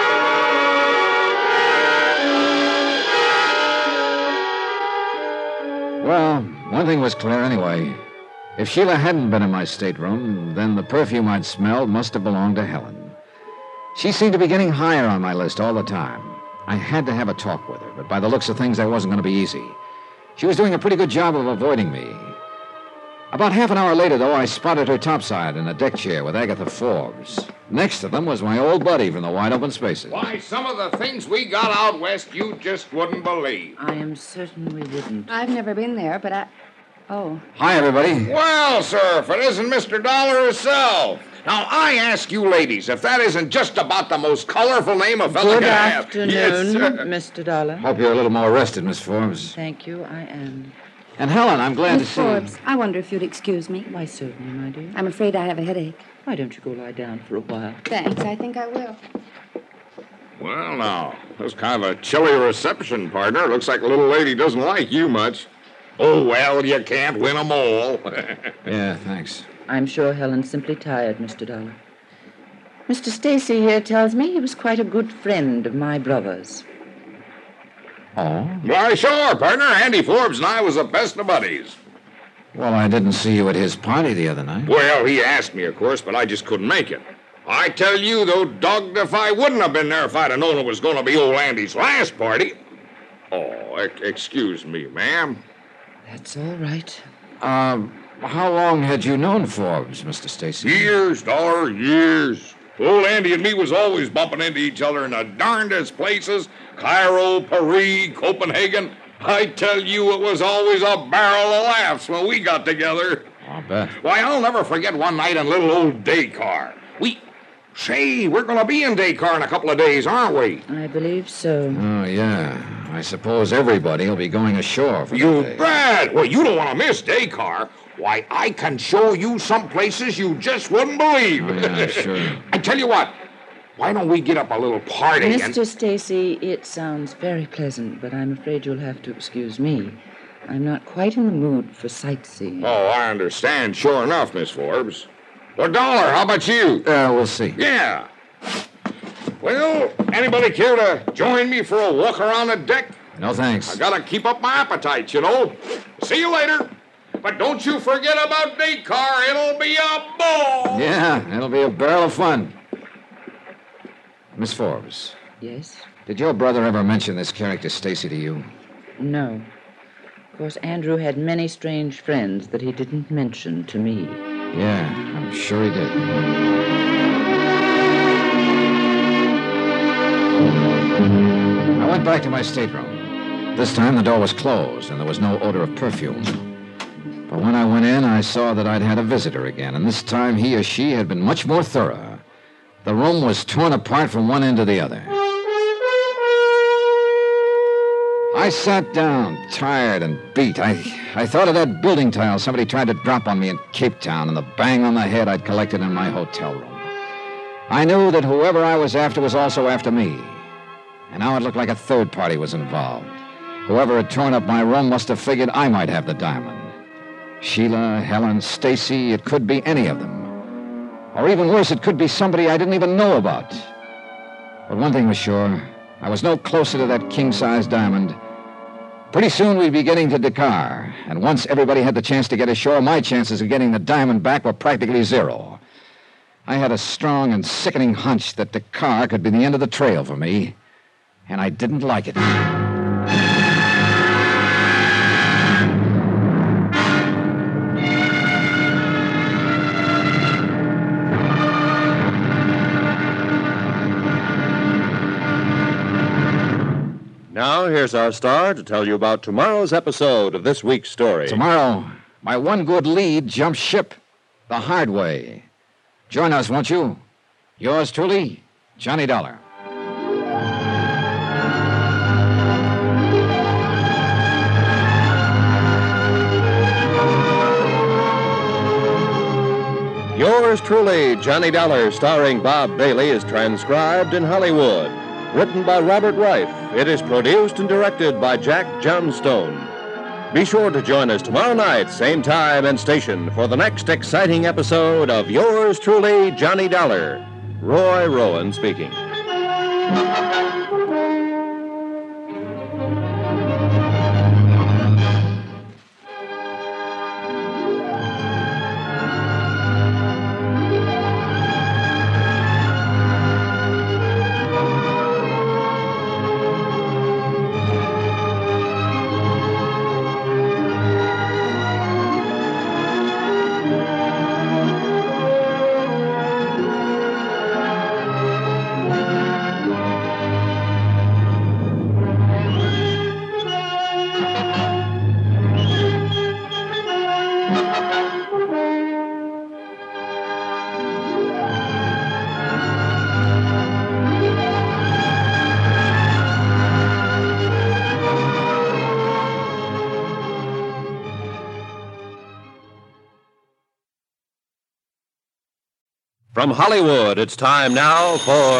Well, one thing was clear anyway. If Sheila hadn't been in my stateroom, then the perfume I'd smelled must have belonged to Helen. She seemed to be getting higher on my list all the time. I had to have a talk with her, but by the looks of things, that wasn't going to be easy. She was doing a pretty good job of avoiding me. About half an hour later, though, I spotted her topside in a deck chair with Agatha Forbes. Next to them was my old buddy from the wide open spaces. Why, some of the things we got out west you just wouldn't believe. I am certain we wouldn't. I've never been there, but I... Oh. Hi, everybody. Well, sir, if it isn't Mister Dollar himself. Now, I ask you ladies, if that isn't just about the most colorful name a fella Good can have. afternoon, Yes, sir. Mister Dollar. Hope you're a little more rested, Miss Forbes. Thank you, I am. And Helen, I'm glad Miss to see Forbes, you. I wonder if you'd excuse me. Why, certainly, my dear. I'm afraid I have a headache. Why don't you go lie down for a while? Thanks, I think I will. Well, now, that's kind of a chilly reception, partner. Looks like a little lady doesn't like you much. Oh, well, you can't win 'em all. Yeah, thanks. I'm sure Helen's simply tired, Mister Dollar. Mister Stacy here tells me he was quite a good friend of my brother's. Oh? Why, sure, partner. Andy Forbes and I was the best of buddies. Well, I didn't see you at his party the other night. Well, he asked me, of course, but I just couldn't make it. I tell you, though, dogged if I wouldn't have been there if I'd have known it was going to be old Andy's last party. Oh, e- excuse me, ma'am. That's all right. Um, How long had you known Forbes, Mister Stacy? Years, Dollar, years. Old Andy and me was always bumping into each other in the darndest places. Cairo, Paris, Copenhagen. I tell you, it was always a barrel of laughs when we got together. I'll bet. Why, I'll never forget one night in little old Dakar. We... Say, we're going to be in Dakar in a couple of days, aren't we? I believe so. Oh, yeah. I suppose everybody will be going ashore for You the day. bet. Well, you don't want to miss Dakar. Why, I can show you some places you just wouldn't believe. Oh, yeah, sure. I tell you what, why don't we get up a little party and... Mister Stacy, it sounds very pleasant, but I'm afraid you'll have to excuse me. I'm not quite in the mood for sightseeing. Oh, I understand. Sure enough, Miss Forbes. Well, Dollar, how about you? Uh, we'll see. Yeah. Well, anybody care to join me for a walk around the deck? No, thanks. I gotta keep up my appetite, you know. See you later. But don't you forget about Dakar. It'll be a ball. Yeah, it'll be a barrel of fun. Miss Forbes. Yes? Did your brother ever mention this character Stacy to you? No. Of course, Andrew had many strange friends that he didn't mention to me. Yeah, I'm sure he did. I went back to my stateroom. This time the door was closed and there was no odor of perfume. But when I went in, I saw that I'd had a visitor again, and this time he or she had been much more thorough. The room was torn apart from one end to the other. I sat down, tired and beat. I, I thought of that building tile somebody tried to drop on me in Cape Town and the bang on the head I'd collected in my hotel room. I knew that whoever I was after was also after me. And now it looked like a third party was involved. Whoever had torn up my room must have figured I might have the diamond. Sheila, Helen, Stacy, it could be any of them. Or even worse, it could be somebody I didn't even know about. But one thing was sure, I was no closer to that king-size diamond. Pretty soon we'd be getting to Dakar, and once everybody had the chance to get ashore, my chances of getting the diamond back were practically zero. I had a strong and sickening hunch that Dakar could be the end of the trail for me, and I didn't like it. Now, here's our star to tell you about tomorrow's episode of this week's story. Tomorrow, my one good lead jumps ship the hard way. Join us, won't you? Yours truly, Johnny Dollar. Yours truly, Johnny Dollar, starring Bob Bailey, is transcribed in Hollywood. Written by Robert Reif, it is produced and directed by Jack Johnstone. Be sure to join us tomorrow night, same time and station, for the next exciting episode of Yours truly, Johnny Dollar. Roy Rowan speaking. From Hollywood, it's time now for...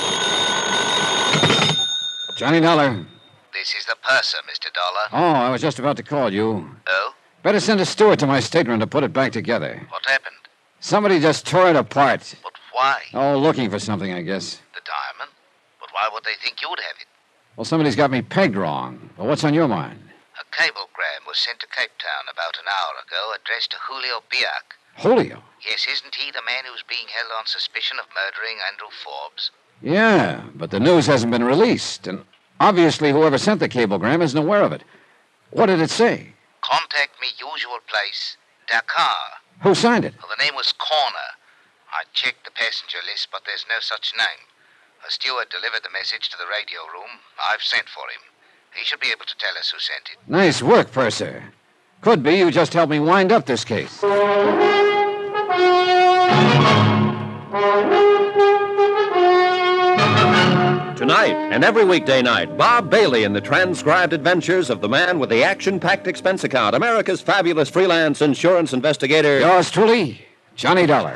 Johnny Dollar. This is the purser, Mister Dollar. Oh, I was just about to call you. Oh? Better send a steward to my stateroom to put it back together. What happened? Somebody just tore it apart. But why? Oh, looking for something, I guess. The diamond? But why would they think you'd have it? Well, somebody's got me pegged wrong. Well, what's on your mind? A cablegram was sent to Cape Town about an hour ago, addressed to Julio Biak. Julio? Yes, isn't he the man who's being held on suspicion of murdering Andrew Forbes? Yeah, but the news hasn't been released, and obviously whoever sent the cablegram isn't aware of it. What did it say? Contact me, usual place, Dakar. Who signed it? Well, the name was Corner. I checked the passenger list, but there's no such name. A steward delivered the message to the radio room. I've sent for him. He should be able to tell us who sent it. Nice work, Purser. Could be you just helped me wind up this case. Tonight and every weekday night, Bob Bailey in the transcribed adventures of the man with the action-packed expense account, America's fabulous freelance insurance investigator. Yours truly, Johnny Dollar.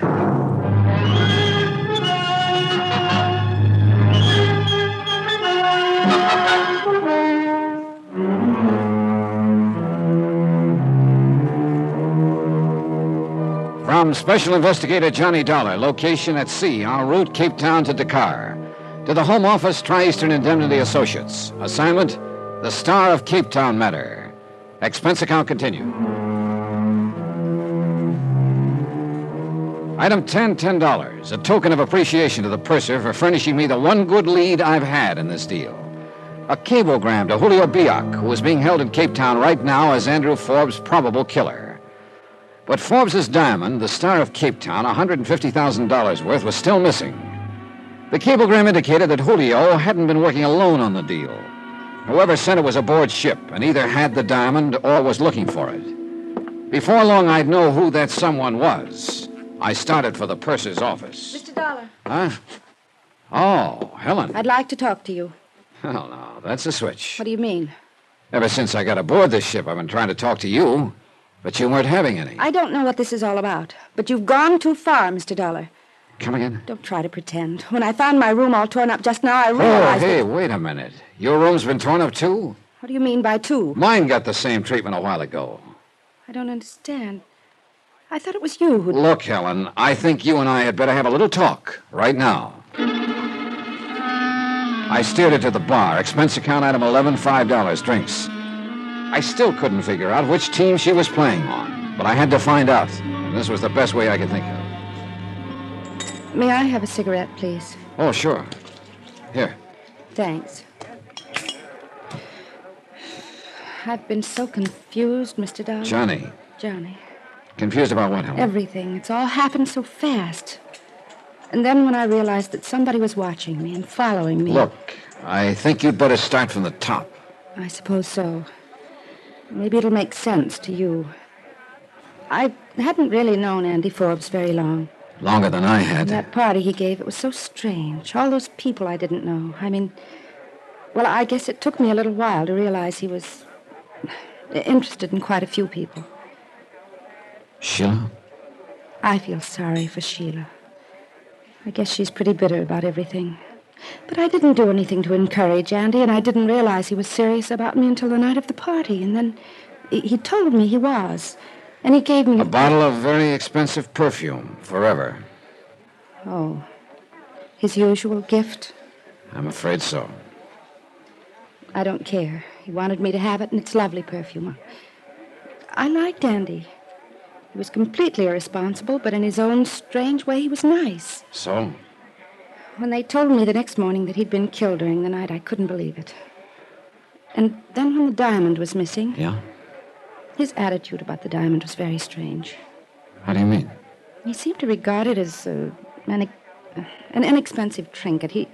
From Special Investigator Johnny Dollar, location at sea, en route Cape Town to Dakar. To the Home Office, Tri-Eastern Indemnity Associates. Assignment, the Star of Cape Town matter. Expense account continued. Item ten, ten dollars. A token of appreciation to the purser for furnishing me the one good lead I've had in this deal. A cablegram to Julio Biak, who is being held in Cape Town right now as Andrew Forbes' probable killer. But Forbes' diamond, the Star of Cape Town, one hundred fifty thousand dollars worth, was still missing. The cablegram indicated that Julio hadn't been working alone on the deal. Whoever sent it was aboard ship and either had the diamond or was looking for it. Before long, I'd know who that someone was. I started for the purser's office. Mister Dollar. Huh? Oh, Helen. I'd like to talk to you. Oh, no, that's a switch. What do you mean? Ever since I got aboard this ship, I've been trying to talk to you, but you weren't having any. I don't know what this is all about, but you've gone too far, Mister Dollar. Come again? Don't try to pretend. When I found my room all torn up just now, I Oh, realized... hey, that... wait a minute. Your room's been torn up, too? What do you mean by two? Mine got the same treatment a while ago. I don't understand. I thought it was you who... Look, Helen, I think you and I had better have a little talk right now. I steered her to the bar. Expense account item eleven, five dollars, drinks. I still couldn't figure out which team she was playing on, but I had to find out, and this was the best way I could think of. May I have a cigarette, please? Oh, sure. Here. Thanks. I've been so confused, Mister Dollar. Johnny. Johnny. Confused about what, Helen? Everything. It's all happened so fast. And then when I realized that somebody was watching me and following me... Look, I think you'd better start from the top. I suppose so. Maybe it'll make sense to you. I hadn't really known Andy Forbes very long. Longer than I had. That party he gave, it was so strange. All those people I didn't know. I mean, well, I guess it took me a little while to realize he was interested in quite a few people. Sheila? I feel sorry for Sheila. I guess she's pretty bitter about everything. But I didn't do anything to encourage Andy, and I didn't realize he was serious about me until the night of the party. And then he, he told me he was. And he gave me... A bottle of very expensive perfume, forever. Oh. His usual gift? I'm afraid so. I don't care. He wanted me to have it, and it's lovely perfume. I liked Andy. He was completely irresponsible, but in his own strange way, he was nice. So? When they told me the next morning that he'd been killed during the night, I couldn't believe it. And then when the diamond was missing... Yeah? His attitude about the diamond was very strange. How do you mean? He seemed to regard it as uh, an, an inexpensive trinket. He...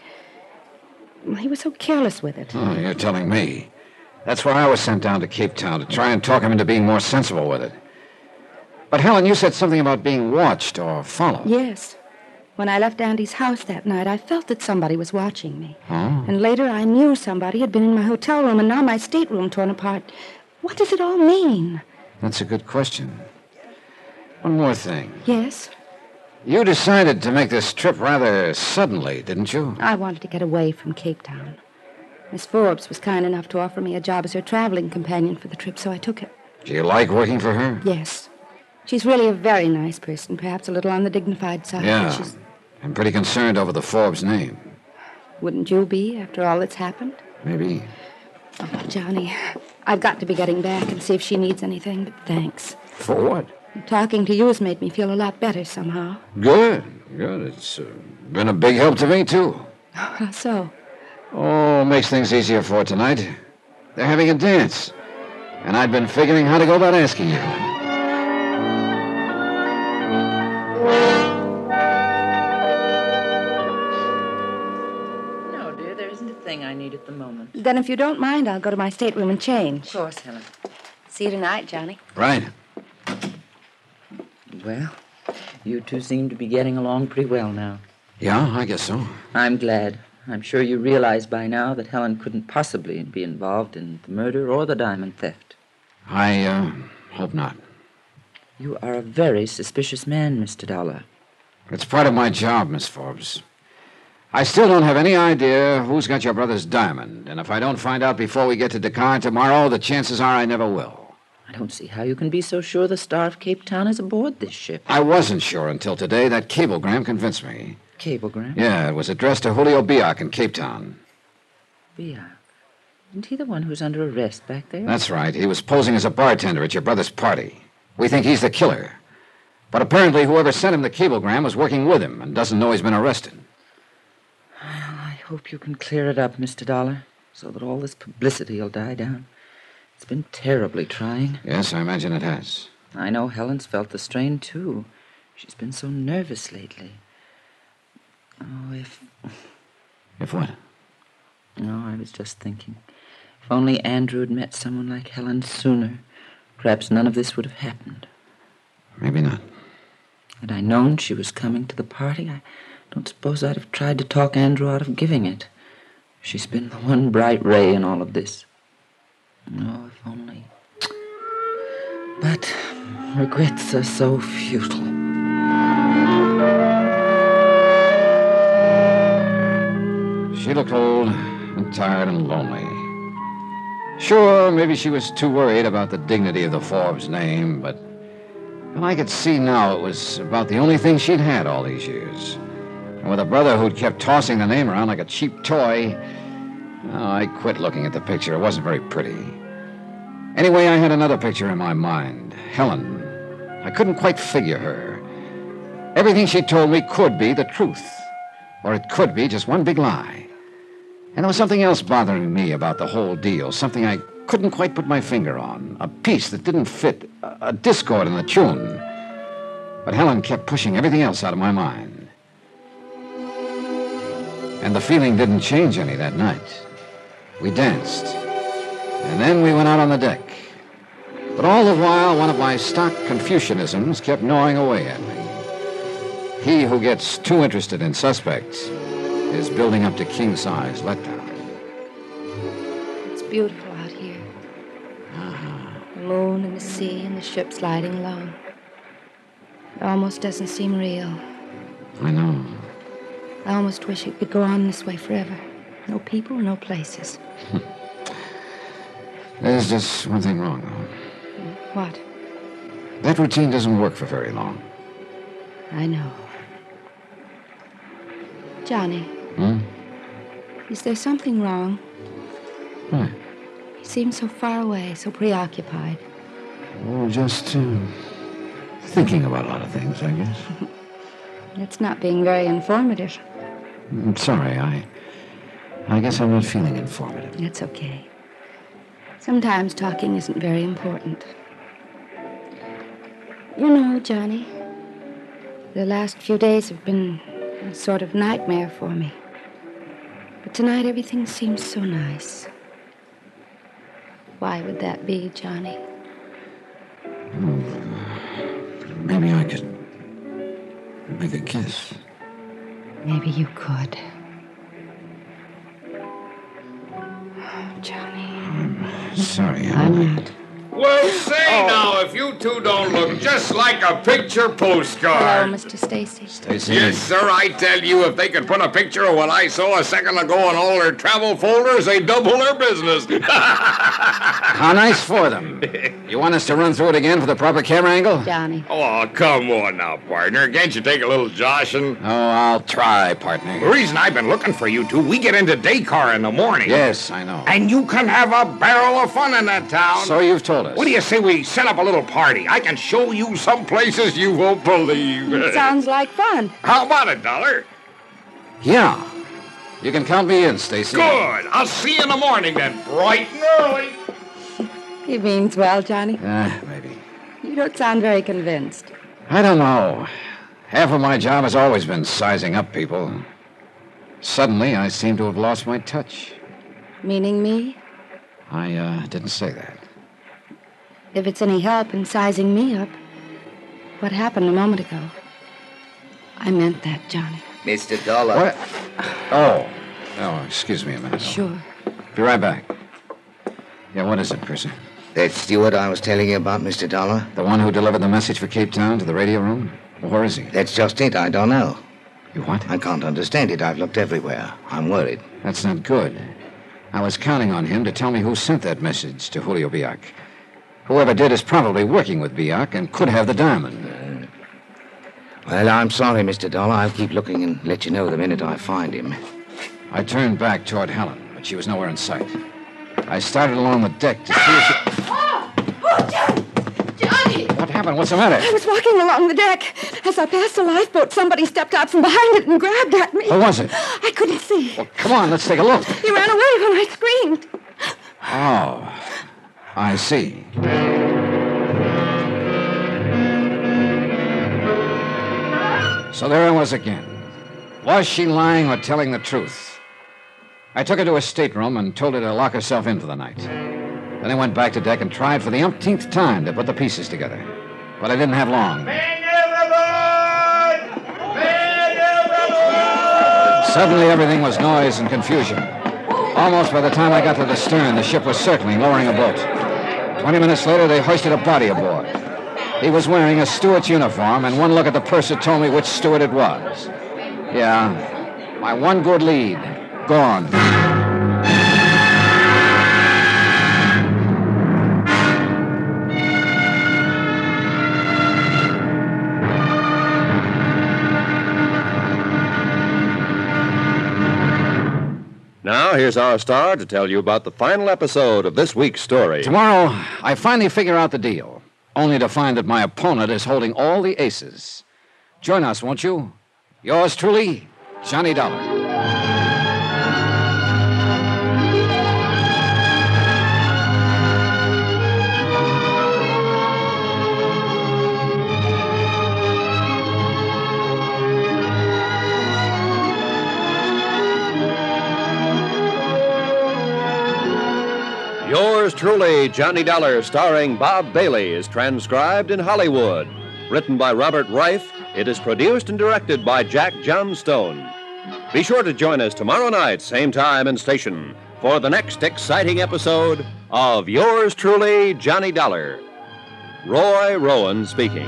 He was so careless with it. Oh, you're telling me. That's why I was sent down to Cape Town, to try and talk him into being more sensible with it. But, Helen, you said something about being watched or followed. Yes. When I left Andy's house that night, I felt that somebody was watching me. Oh? And later I knew somebody had been in my hotel room, and now my stateroom torn apart. What does it all mean? That's a good question. One more thing. Yes? You decided to make this trip rather suddenly, didn't you? I wanted to get away from Cape Town. Miss Forbes was kind enough to offer me a job as her traveling companion for the trip, so I took it. Do you like working for her? Yes. She's really a very nice person, perhaps a little on the dignified side. Yeah. But she's... I'm pretty concerned over the Forbes name. Wouldn't you be, after all that's happened? Maybe. Oh, Johnny, I've got to be getting back and see if she needs anything, but thanks. For what? Talking to you has made me feel a lot better somehow. Good, good. It's uh, been a big help to me, too. How so? Oh, makes things easier for her tonight. They're having a dance, and I'd been figuring how to go about asking you. thing I need at the moment. Then if you don't mind, I'll go to my stateroom and change. Of course, Helen. See you tonight, Johnny. Right. Well, you two seem to be getting along pretty well now. Yeah, I guess so. I'm glad. I'm sure you realize by now that Helen couldn't possibly be involved in the murder or the diamond theft. I, uh, hope not. You are a very suspicious man, Mister Dollar. It's part of my job, Miss Forbes. I still don't have any idea who's got your brother's diamond, and if I don't find out before we get to Dakar tomorrow, the chances are I never will. I don't see how you can be so sure the Star of Cape Town is aboard this ship. I wasn't sure until today. That cablegram convinced me. Cablegram? Yeah, it was addressed to Julio Biak in Cape Town. Biak? Isn't he the one who's under arrest back there? That's right. He was posing as a bartender at your brother's party. We think he's the killer. But apparently whoever sent him the cablegram was working with him and doesn't know he's been arrested. Well, I hope you can clear it up, Mister Dollar, so that all this publicity will die down. It's been terribly trying. Yes, I imagine it has. I know Helen's felt the strain, too. She's been so nervous lately. Oh, if... If what? No, I was just thinking. If only Andrew had met someone like Helen sooner, perhaps none of this would have happened. Maybe not. Had I known she was coming to the party, I don't suppose I'd have tried to talk Andrew out of giving it. She's been the one bright ray in all of this. Oh, if only... But regrets are so futile. She looked old and tired and lonely. Sure, maybe she was too worried about the dignity of the Forbes name, but well, I could see now it was about the only thing she'd had all these years. And with a brother who'd kept tossing the name around like a cheap toy, oh, I quit looking at the picture. It wasn't very pretty. Anyway, I had another picture in my mind. Helen. I couldn't quite figure her. Everything she told me could be the truth, or it could be just one big lie. And there was something else bothering me about the whole deal, something I couldn't quite put my finger on, a piece that didn't fit, a, a discord in the tune. But Helen kept pushing everything else out of my mind. And the feeling didn't change any that night. We danced, and then we went out on the deck. But all the while, one of my stock Confucianisms kept gnawing away at me. He who gets too interested in suspects is building up to king-size letdown. It's beautiful out here. Uh-huh. The moon and the sea and the ship sliding along. It almost doesn't seem real. I know. I almost wish it could go on this way forever. No people, no places. There's just one thing wrong, though. What? That routine doesn't work for very long. I know. Johnny. Hmm? Is there something wrong? What? You seem so far away, so preoccupied. Oh, just uh, thinking about a lot of things, I guess. It's not being very informative. I'm sorry, I... I guess I'm not feeling informative. It's okay. Sometimes talking isn't very important. You know, Johnny, the last few days have been a sort of nightmare for me. But tonight everything seems so nice. Why would that be, Johnny? Oh, maybe I could make a kiss. Maybe you could. Oh, Johnny. I'm sorry, I'm Helen. not. Well, say now, if you two don't look just like a picture postcard. Hello, Mister Stacy. Stacy. Yes, sir, I tell you, if they could put a picture of what I saw a second ago in all their travel folders, they'd double their business. How nice for them. You want us to run through it again for the proper camera angle? Johnny. Oh, come on now, partner. Can't you take a little joshing? Oh, I'll try, partner. The reason I've been looking for you two, we get into Dakar in the morning. Yes, I know. And you can have a barrel of fun in that town. So you've told us. What do you say we set up a little party? I can show you some places you won't believe. It sounds like fun. How about it, Dollar? Yeah. You can count me in, Stacy. Good. I'll see you in the morning then, bright and early. He means well, Johnny. Ah, maybe. You don't sound very convinced. I don't know. Half of my job has always been sizing up people. Suddenly, I seem to have lost my touch. Meaning me? I, uh, didn't say that. If it's any help in sizing me up, what happened a moment ago? I meant that, Johnny. Mister Dollar. What? Oh. Oh, excuse me a minute. Sure. Be right back. Yeah, what is it, Percy? That steward I was telling you about, Mister Dollar? The one who delivered the message for Cape Town to the radio room? Well, where is he? That's just it. I don't know. You what? I can't understand it. I've looked everywhere. I'm worried. That's not good. I was counting on him to tell me who sent that message to Julio Biak. Whoever did is probably working with Biak and could have the diamond. Uh, well, I'm sorry, Mister Dollar. I'll keep looking and let you know the minute I find him. I turned back toward Helen, but she was nowhere in sight. I started along the deck to see if she... Oh! Oh, John! Johnny! What happened? What's the matter? I was walking along the deck. As I passed a lifeboat, somebody stepped out from behind it and grabbed at me. Who was it? I couldn't see. Well, come on, let's take a look. He ran away when I screamed. Oh, I see. So there I was again. Was she lying or telling the truth? I took her to her stateroom and told her to lock herself in for the night. Then I went back to deck and tried for the umpteenth time to put the pieces together. But I didn't have long. Suddenly everything was noise and confusion. Almost by the time I got to the stern, the ship was circling, lowering a boat. Twenty minutes later, they hoisted a body aboard. He was wearing a steward's uniform, and one look at the purser told me which steward it was. Yeah, my one good lead, gone. Now, here's our star to tell you about the final episode of this week's story. Tomorrow, I finally figure out the deal, only to find that my opponent is holding all the aces. Join us, won't you? Yours truly, Johnny Dollar. Yours truly, Johnny Dollar, starring Bob Bailey, is transcribed in Hollywood. Written by Robert Reif, it is produced and directed by Jack Johnstone. Be sure to join us tomorrow night, same time and station, for the next exciting episode of Yours truly, Johnny Dollar. Roy Rowan speaking.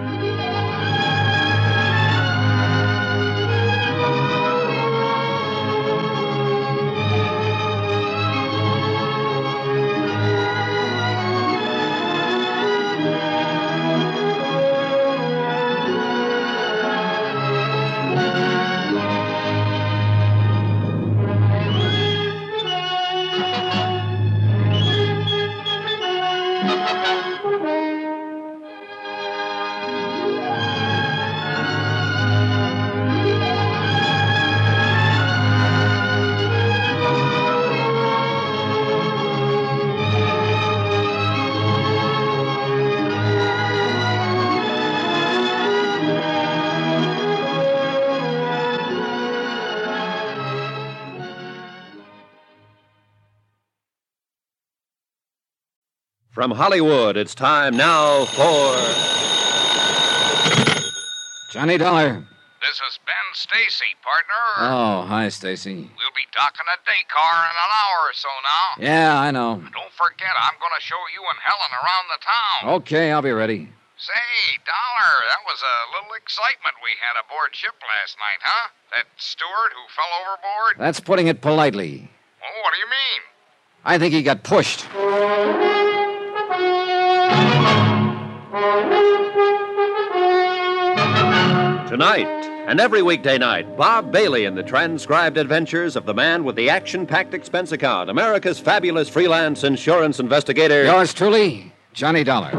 From Hollywood, it's time now for... Johnny Dollar. This is Ben Stacy, partner. Oh, hi, Stacy. We'll be docking a day car in an hour or so now. Yeah, I know. Don't forget, I'm going to show you and Helen around the town. Okay, I'll be ready. Say, Dollar, that was a little excitement we had aboard ship last night, huh? That steward who fell overboard? That's putting it politely. Oh, what do you mean? I think he got pushed. Tonight, and every weekday night, Bob Bailey in the transcribed adventures of the man with the action-packed expense account, America's fabulous freelance insurance investigator. Yours truly, Johnny Dollar.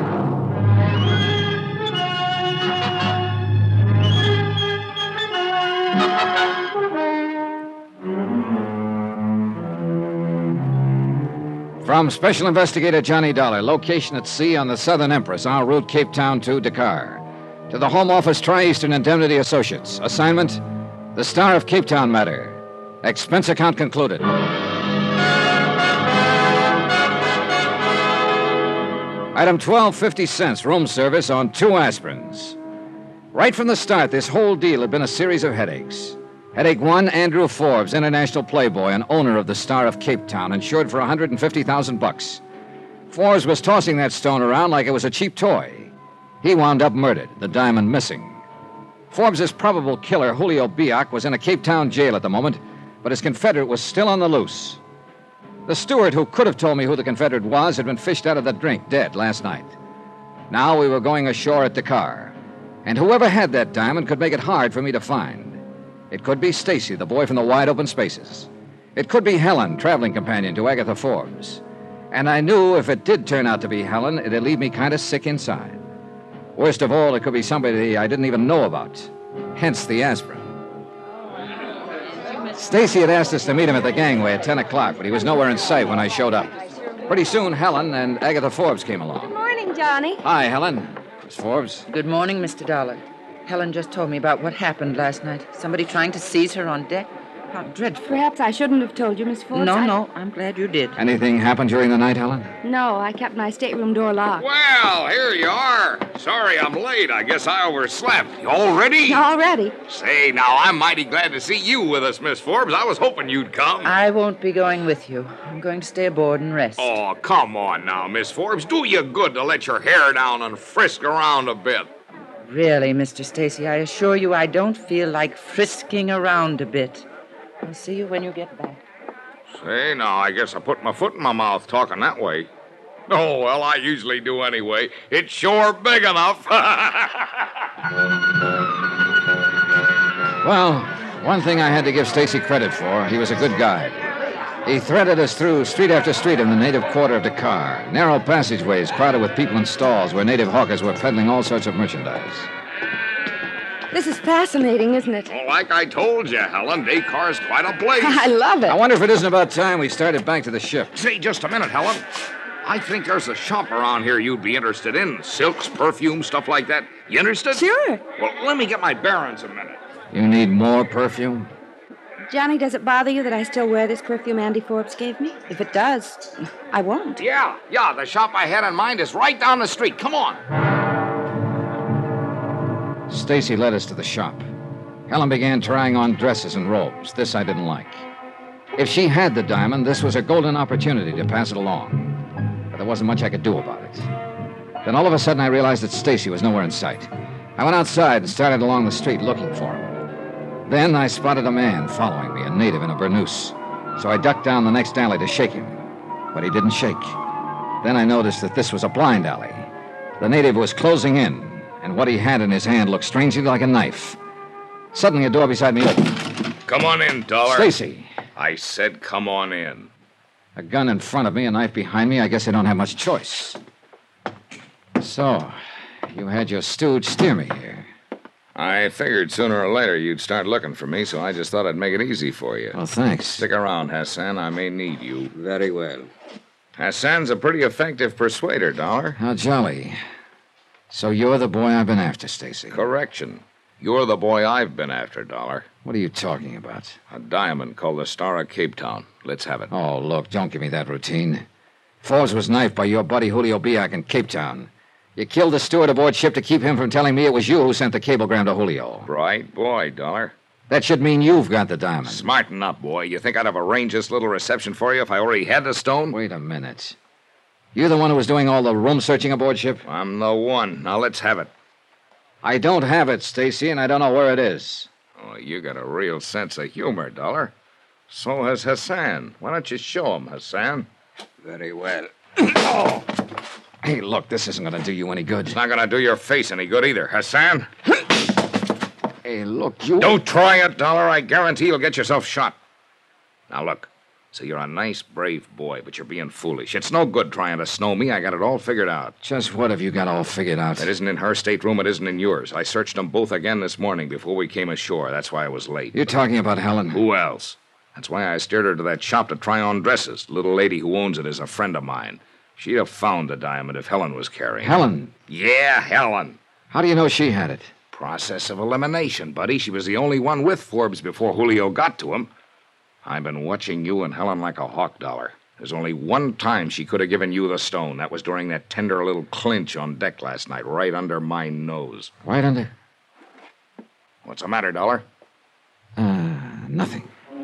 From Special Investigator Johnny Dollar, location at sea on the Southern Empress, en route Cape Town to Dakar. To the Home Office, Tri-Eastern Indemnity Associates. Assignment, the Star of Cape Town matter. Expense account concluded. Item twelve, fifty cents, room service on two aspirins. Right from the start, this whole deal had been a series of headaches. Headache one, Andrew Forbes, international playboy and owner of the Star of Cape Town, insured for one hundred fifty thousand bucks. Forbes was tossing that stone around like it was a cheap toy. He wound up murdered, the diamond missing. Forbes' probable killer, Julio Biak, was in a Cape Town jail at the moment, but his confederate was still on the loose. The steward who could have told me who the confederate was had been fished out of the drink, dead, last night. Now we were going ashore at Dakar, and whoever had that diamond could make it hard for me to find. It could be Stacy, the boy from the wide open spaces. It could be Helen, traveling companion to Agatha Forbes. And I knew if it did turn out to be Helen, it'd leave me kind of sick inside. Worst of all, it could be somebody I didn't even know about. Hence the aspirin. Stacy had asked us to meet him at the gangway at ten o'clock, but he was nowhere in sight when I showed up. Pretty soon, Helen and Agatha Forbes came along. Good morning, Johnny. Hi, Helen. Miss Forbes. Good morning, Mister Dollar. Helen just told me about what happened last night. Somebody trying to seize her on deck. How dreadful. Perhaps I shouldn't have told you, Miss Forbes. No, I... no, I'm glad you did. Anything happened during the night, Helen? No, I kept my stateroom door locked. Well, here you are. Sorry I'm late. I guess I overslept. You all ready? Already. Say, now, I'm mighty glad to see you with us, Miss Forbes. I was hoping you'd come. I won't be going with you. I'm going to stay aboard and rest. Oh, come on now, Miss Forbes. Do you good to let your hair down and frisk around a bit. Really, Mister Stacy, I assure you I don't feel like frisking around a bit. I'll see you when you get back. Say, now, I guess I put my foot in my mouth talking that way. Oh, well, I usually do anyway. It's sure big enough. Well, one thing I had to give Stacy credit for, he was a good guide. He threaded us through street after street in the native quarter of Dakar, narrow passageways crowded with people in stalls where native hawkers were peddling all sorts of merchandise. This is fascinating, isn't it? Well, like I told you, Helen, Dakar's quite a place. I love it. I wonder if it isn't about time we started back to the ship. Say, just a minute, Helen. I think there's a shop around here you'd be interested in. Silks, perfume, stuff like that. You interested? Sure. Well, let me get my bearings a minute. You need more perfume? Johnny, does it bother you that I still wear this perfume Andy Forbes gave me? If it does, I won't. Yeah, yeah, the shop I had in mind is right down the street. Come on. Stacy led us to the shop. Helen began trying on dresses and robes. This I didn't like. If she had the diamond, this was a golden opportunity to pass it along. But there wasn't much I could do about it. Then all of a sudden I realized that Stacy was nowhere in sight. I went outside and started along the street looking for him. Then I spotted a man following me, a native in a burnous. So I ducked down the next alley to shake him. But he didn't shake. Then I noticed that this was a blind alley. The native was closing in, and what he had in his hand looked strangely like a knife. Suddenly, a door beside me opened. Come on in, Dollar. Stacy. I said come on in. A gun in front of me, a knife behind me. I guess I don't have much choice. So, you had your stooge steer me here. I figured sooner or later you'd start looking for me, so I just thought I'd make it easy for you. Oh, thanks. Stick around, Hassan. I may need you. Very well. Hassan's a pretty effective persuader, Dollar. How jolly. So you're the boy I've been after, Stacy. Correction. You're the boy I've been after, Dollar. What are you talking about? A diamond called the Star of Cape Town. Let's have it. Oh, look, don't give me that routine. Forbes was knifed by your buddy Julio Biak in Cape Town. You killed the steward aboard ship to keep him from telling me it was you who sent the cablegram to Julio. Right boy, Dollar. That should mean you've got the diamond. Smarten up, boy. You think I'd have arranged this little reception for you if I already had the stone? Wait a minute. You're the one who was doing all the room searching aboard ship? I'm the one. Now let's have it. I don't have it, Stacy, and I don't know where it is. Oh, you got a real sense of humor, Dollar. So has Hassan. Why don't you show him, Hassan? Very well. Oh! Hey, look, this isn't going to do you any good. It's not going to do your face any good either, Hassan. Hey, look, you... Don't try it, Dollar. I guarantee you'll get yourself shot. Now, look. So you're a nice, brave boy, but you're being foolish. It's no good trying to snow me. I got it all figured out. Just what have you got all figured out? It isn't in her stateroom. It isn't in yours. I searched them both again this morning before we came ashore. That's why I was late. You're talking about Helen? Who else? That's why I steered her to that shop to try on dresses. The little lady who owns it is a friend of mine. She'd have found the diamond if Helen was carrying it. Helen? Yeah, Helen. How do you know she had it? Process of elimination, buddy. She was the only one with Forbes before Julio got to him. I've been watching you and Helen like a hawk, Dollar. There's only one time she could have given you the stone. That was during that tender little clinch on deck last night, right under my nose. Right under? What's the matter, Dollar? Uh, nothing.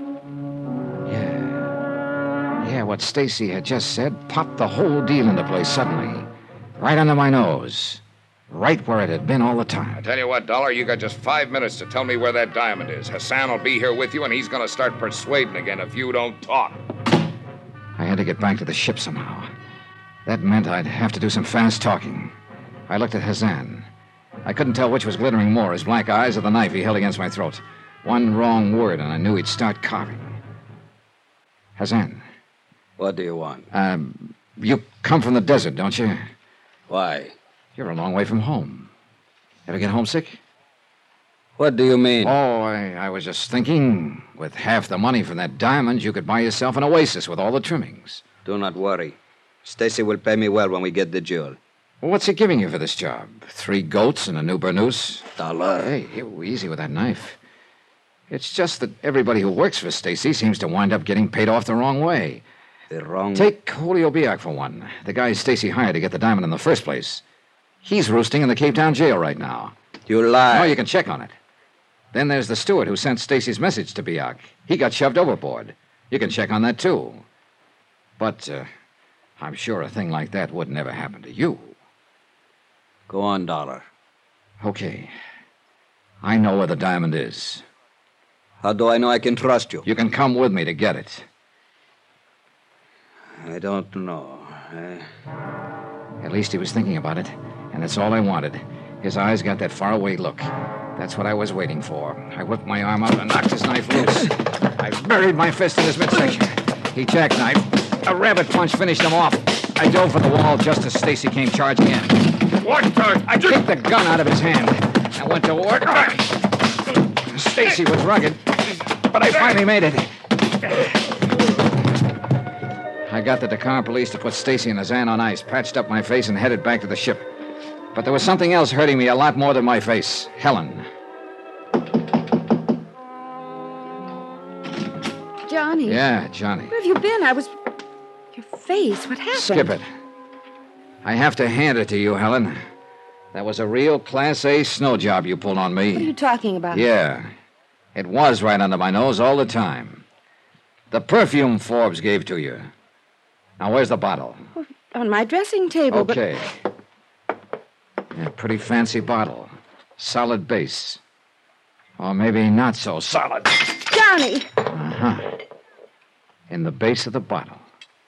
Yeah. Yeah, what Stacy had just said popped the whole deal into place suddenly. Right under my nose. Right where it had been all the time. I tell you what, Dollar, you got just five minutes to tell me where that diamond is. Hassan will be here with you, and he's going to start persuading again if you don't talk. I had to get back to the ship somehow. That meant I'd have to do some fast talking. I looked at Hassan. I couldn't tell which was glittering more, his black eyes or the knife he held against my throat. One wrong word, and I knew he'd start carving. Hassan. What do you want? Um, you come from the desert, don't you? Why? You're a long way from home. Ever get homesick? What do you mean? Oh, I, I was just thinking, with half the money from that diamond, you could buy yourself an oasis with all the trimmings. Do not worry. Stacy will pay me well when we get the jewel. Well, what's he giving you for this job? Three goats and a new burnous? Dollar. Hey, here, easy with that knife. It's just that everybody who works for Stacy seems to wind up getting paid off the wrong way. The wrong... Take Julio Biak for one. The guy Stacy hired to get the diamond in the first place. He's roosting in the Cape Town jail right now. You lie. No, you can check on it. Then there's the steward who sent Stacy's message to Biak. He got shoved overboard. You can check on that, too. But uh, I'm sure a thing like that would never happen to you. Go on, Dollar. Okay. I know where the diamond is. How do I know I can trust you? You can come with me to get it. I don't know. I... At least he was thinking about it, and that's all I wanted. His eyes got that faraway look. That's what I was waiting for. I whipped my arm out and knocked his knife loose. I buried my fist in his midsection. He jackknifed. A rabbit punch finished him off. I dove for the wall just as Stacy came charging in. What the... I kicked the gun out of his hand and went to work. Stacy was rugged, but I finally made it. I got the Dakar police to put Stacy and Hassan on ice, patched up my face, and headed back to the ship. But there was something else hurting me a lot more than my face. Helen. Johnny. Yeah, Johnny. Where have you been? I was... Your face, what happened? Skip it. I have to hand it to you, Helen. That was a real Class A snow job you pulled on me. What are you talking about? Yeah. It was right under my nose all the time. The perfume Forbes gave to you. Now, where's the bottle? Oh, on my dressing table, Okay. But... Yeah, pretty fancy bottle. Solid base. Or maybe not so solid. Johnny! Uh-huh. In the base of the bottle.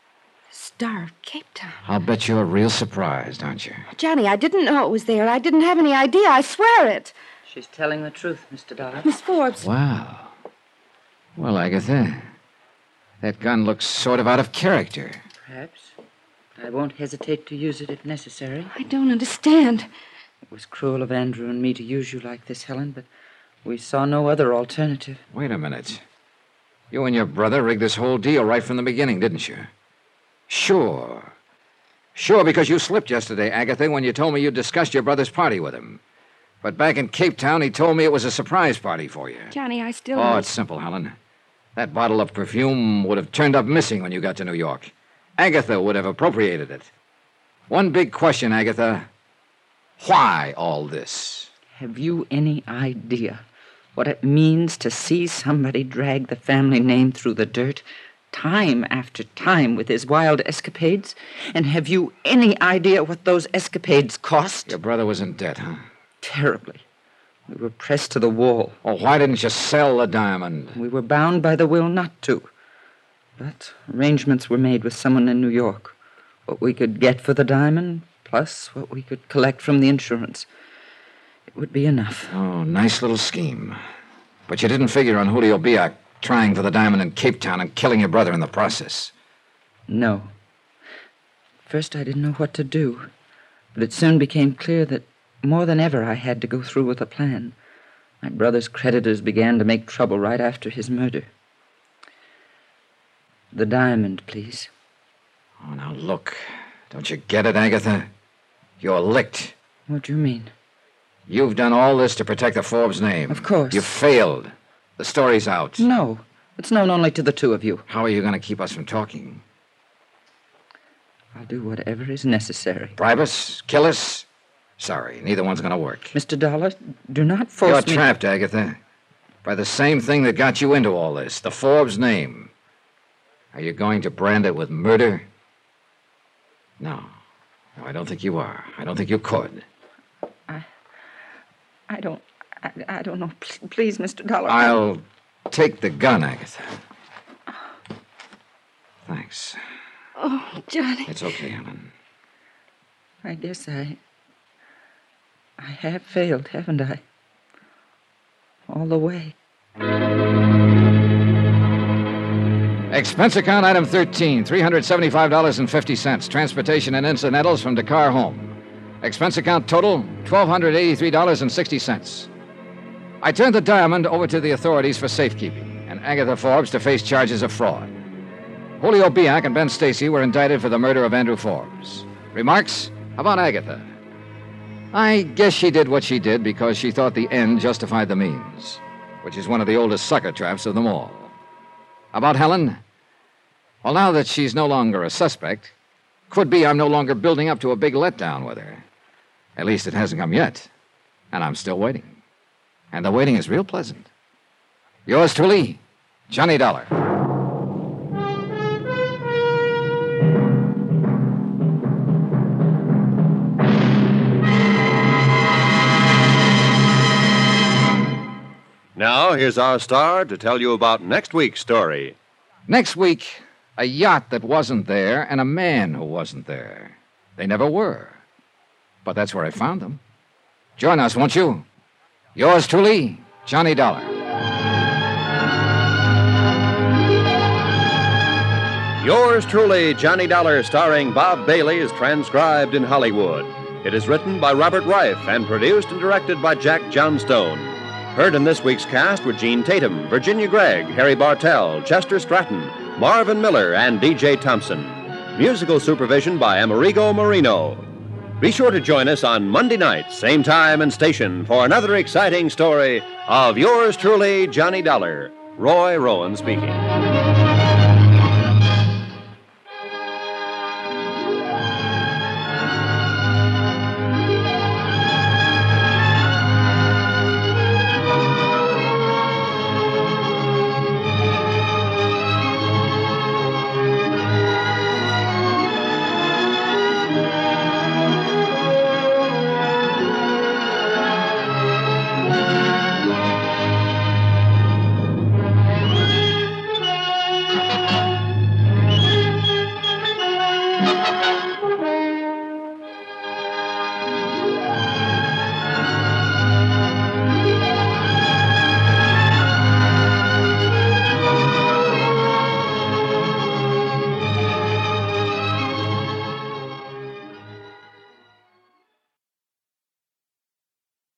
Star of Cape Town. I'll bet you're real surprised, aren't you? Johnny, I didn't know it was there. I didn't have any idea. I swear it. She's telling the truth, Mister Dollar. Miss Forbes. Wow. Well, Agatha, that gun looks sort of out of character. Perhaps. I won't hesitate to use it if necessary. I don't understand. It was cruel of Andrew and me to use you like this, Helen, but we saw no other alternative. Wait a minute. You and your brother rigged this whole deal right from the beginning, didn't you? Sure. Sure, because you slipped yesterday, Agatha, when you told me you discussed your brother's party with him. But back in Cape Town, he told me it was a surprise party for you. Johnny, I still... Oh, it's simple, Helen. That bottle of perfume would have turned up missing when you got to New York. Agatha would have appropriated it. One big question, Agatha. Why all this? Have you any idea what it means to see somebody drag the family name through the dirt time after time with his wild escapades? And have you any idea what those escapades cost? Your brother was in debt, huh? Terribly. We were pressed to the wall. Oh, why didn't you sell the diamond? We were bound by the will not to. But arrangements were made with someone in New York. What we could get for the diamond, plus what we could collect from the insurance. It would be enough. Oh, nice little scheme. But you didn't figure on Julio Biak trying for the diamond in Cape Town and killing your brother in the process. No. First, I didn't know what to do. But it soon became clear that more than ever I had to go through with a plan. My brother's creditors began to make trouble right after his murder. The diamond, please. Oh, now look. Don't you get it, Agatha? You're licked. What do you mean? You've done all this to protect the Forbes name. Of course. You've failed. The story's out. No. It's known only to the two of you. How are you going to keep us from talking? I'll do whatever is necessary. Bribe us? Kill us? Sorry, neither one's going to work. Mister Dollar, do not force You're me... You're trapped, Agatha. By the same thing that got you into all this, the Forbes name. Are you going to brand it with murder? No. No, I don't think you are. I don't think you could. I... I don't... I, I don't know. Please, please, Mister Dollar. I'll take the gun, Agatha. Thanks. Oh, Johnny. It's okay, Helen. I guess I... I have failed, haven't I? All the way. Expense account item thirteen, three hundred seventy-five dollars and fifty cents. Transportation and incidentals from Dakar home. Expense account total, one thousand two hundred eighty-three dollars and sixty cents. I turned the diamond over to the authorities for safekeeping, and Agatha Forbes to face charges of fraud. Julio Biak and Ben Stacy were indicted for the murder of Andrew Forbes. Remarks about Agatha. I guess she did what she did because she thought the end justified the means, which is one of the oldest sucker traps of them all. About Helen, well, now that she's no longer a suspect, could be I'm no longer building up to a big letdown with her. At least it hasn't come yet, and I'm still waiting. And the waiting is real pleasant. Yours truly, Johnny Dollar. Now, here's our star to tell you about next week's story. Next week, a yacht that wasn't there and a man who wasn't there. They never were. But that's where I found them. Join us, won't you? Yours truly, Johnny Dollar. Yours truly, Johnny Dollar, starring Bob Bailey, is transcribed in Hollywood. It is written by Robert Reif and produced and directed by Jack Johnstone. Heard in this week's cast were Gene Tatum, Virginia Gregg, Harry Bartell, Chester Stratton, Marvin Miller, and D J Thompson. Musical supervision by Amerigo Marino. Be sure to join us on Monday night, same time and station, for another exciting story of yours truly, Johnny Dollar. Roy Rowan speaking.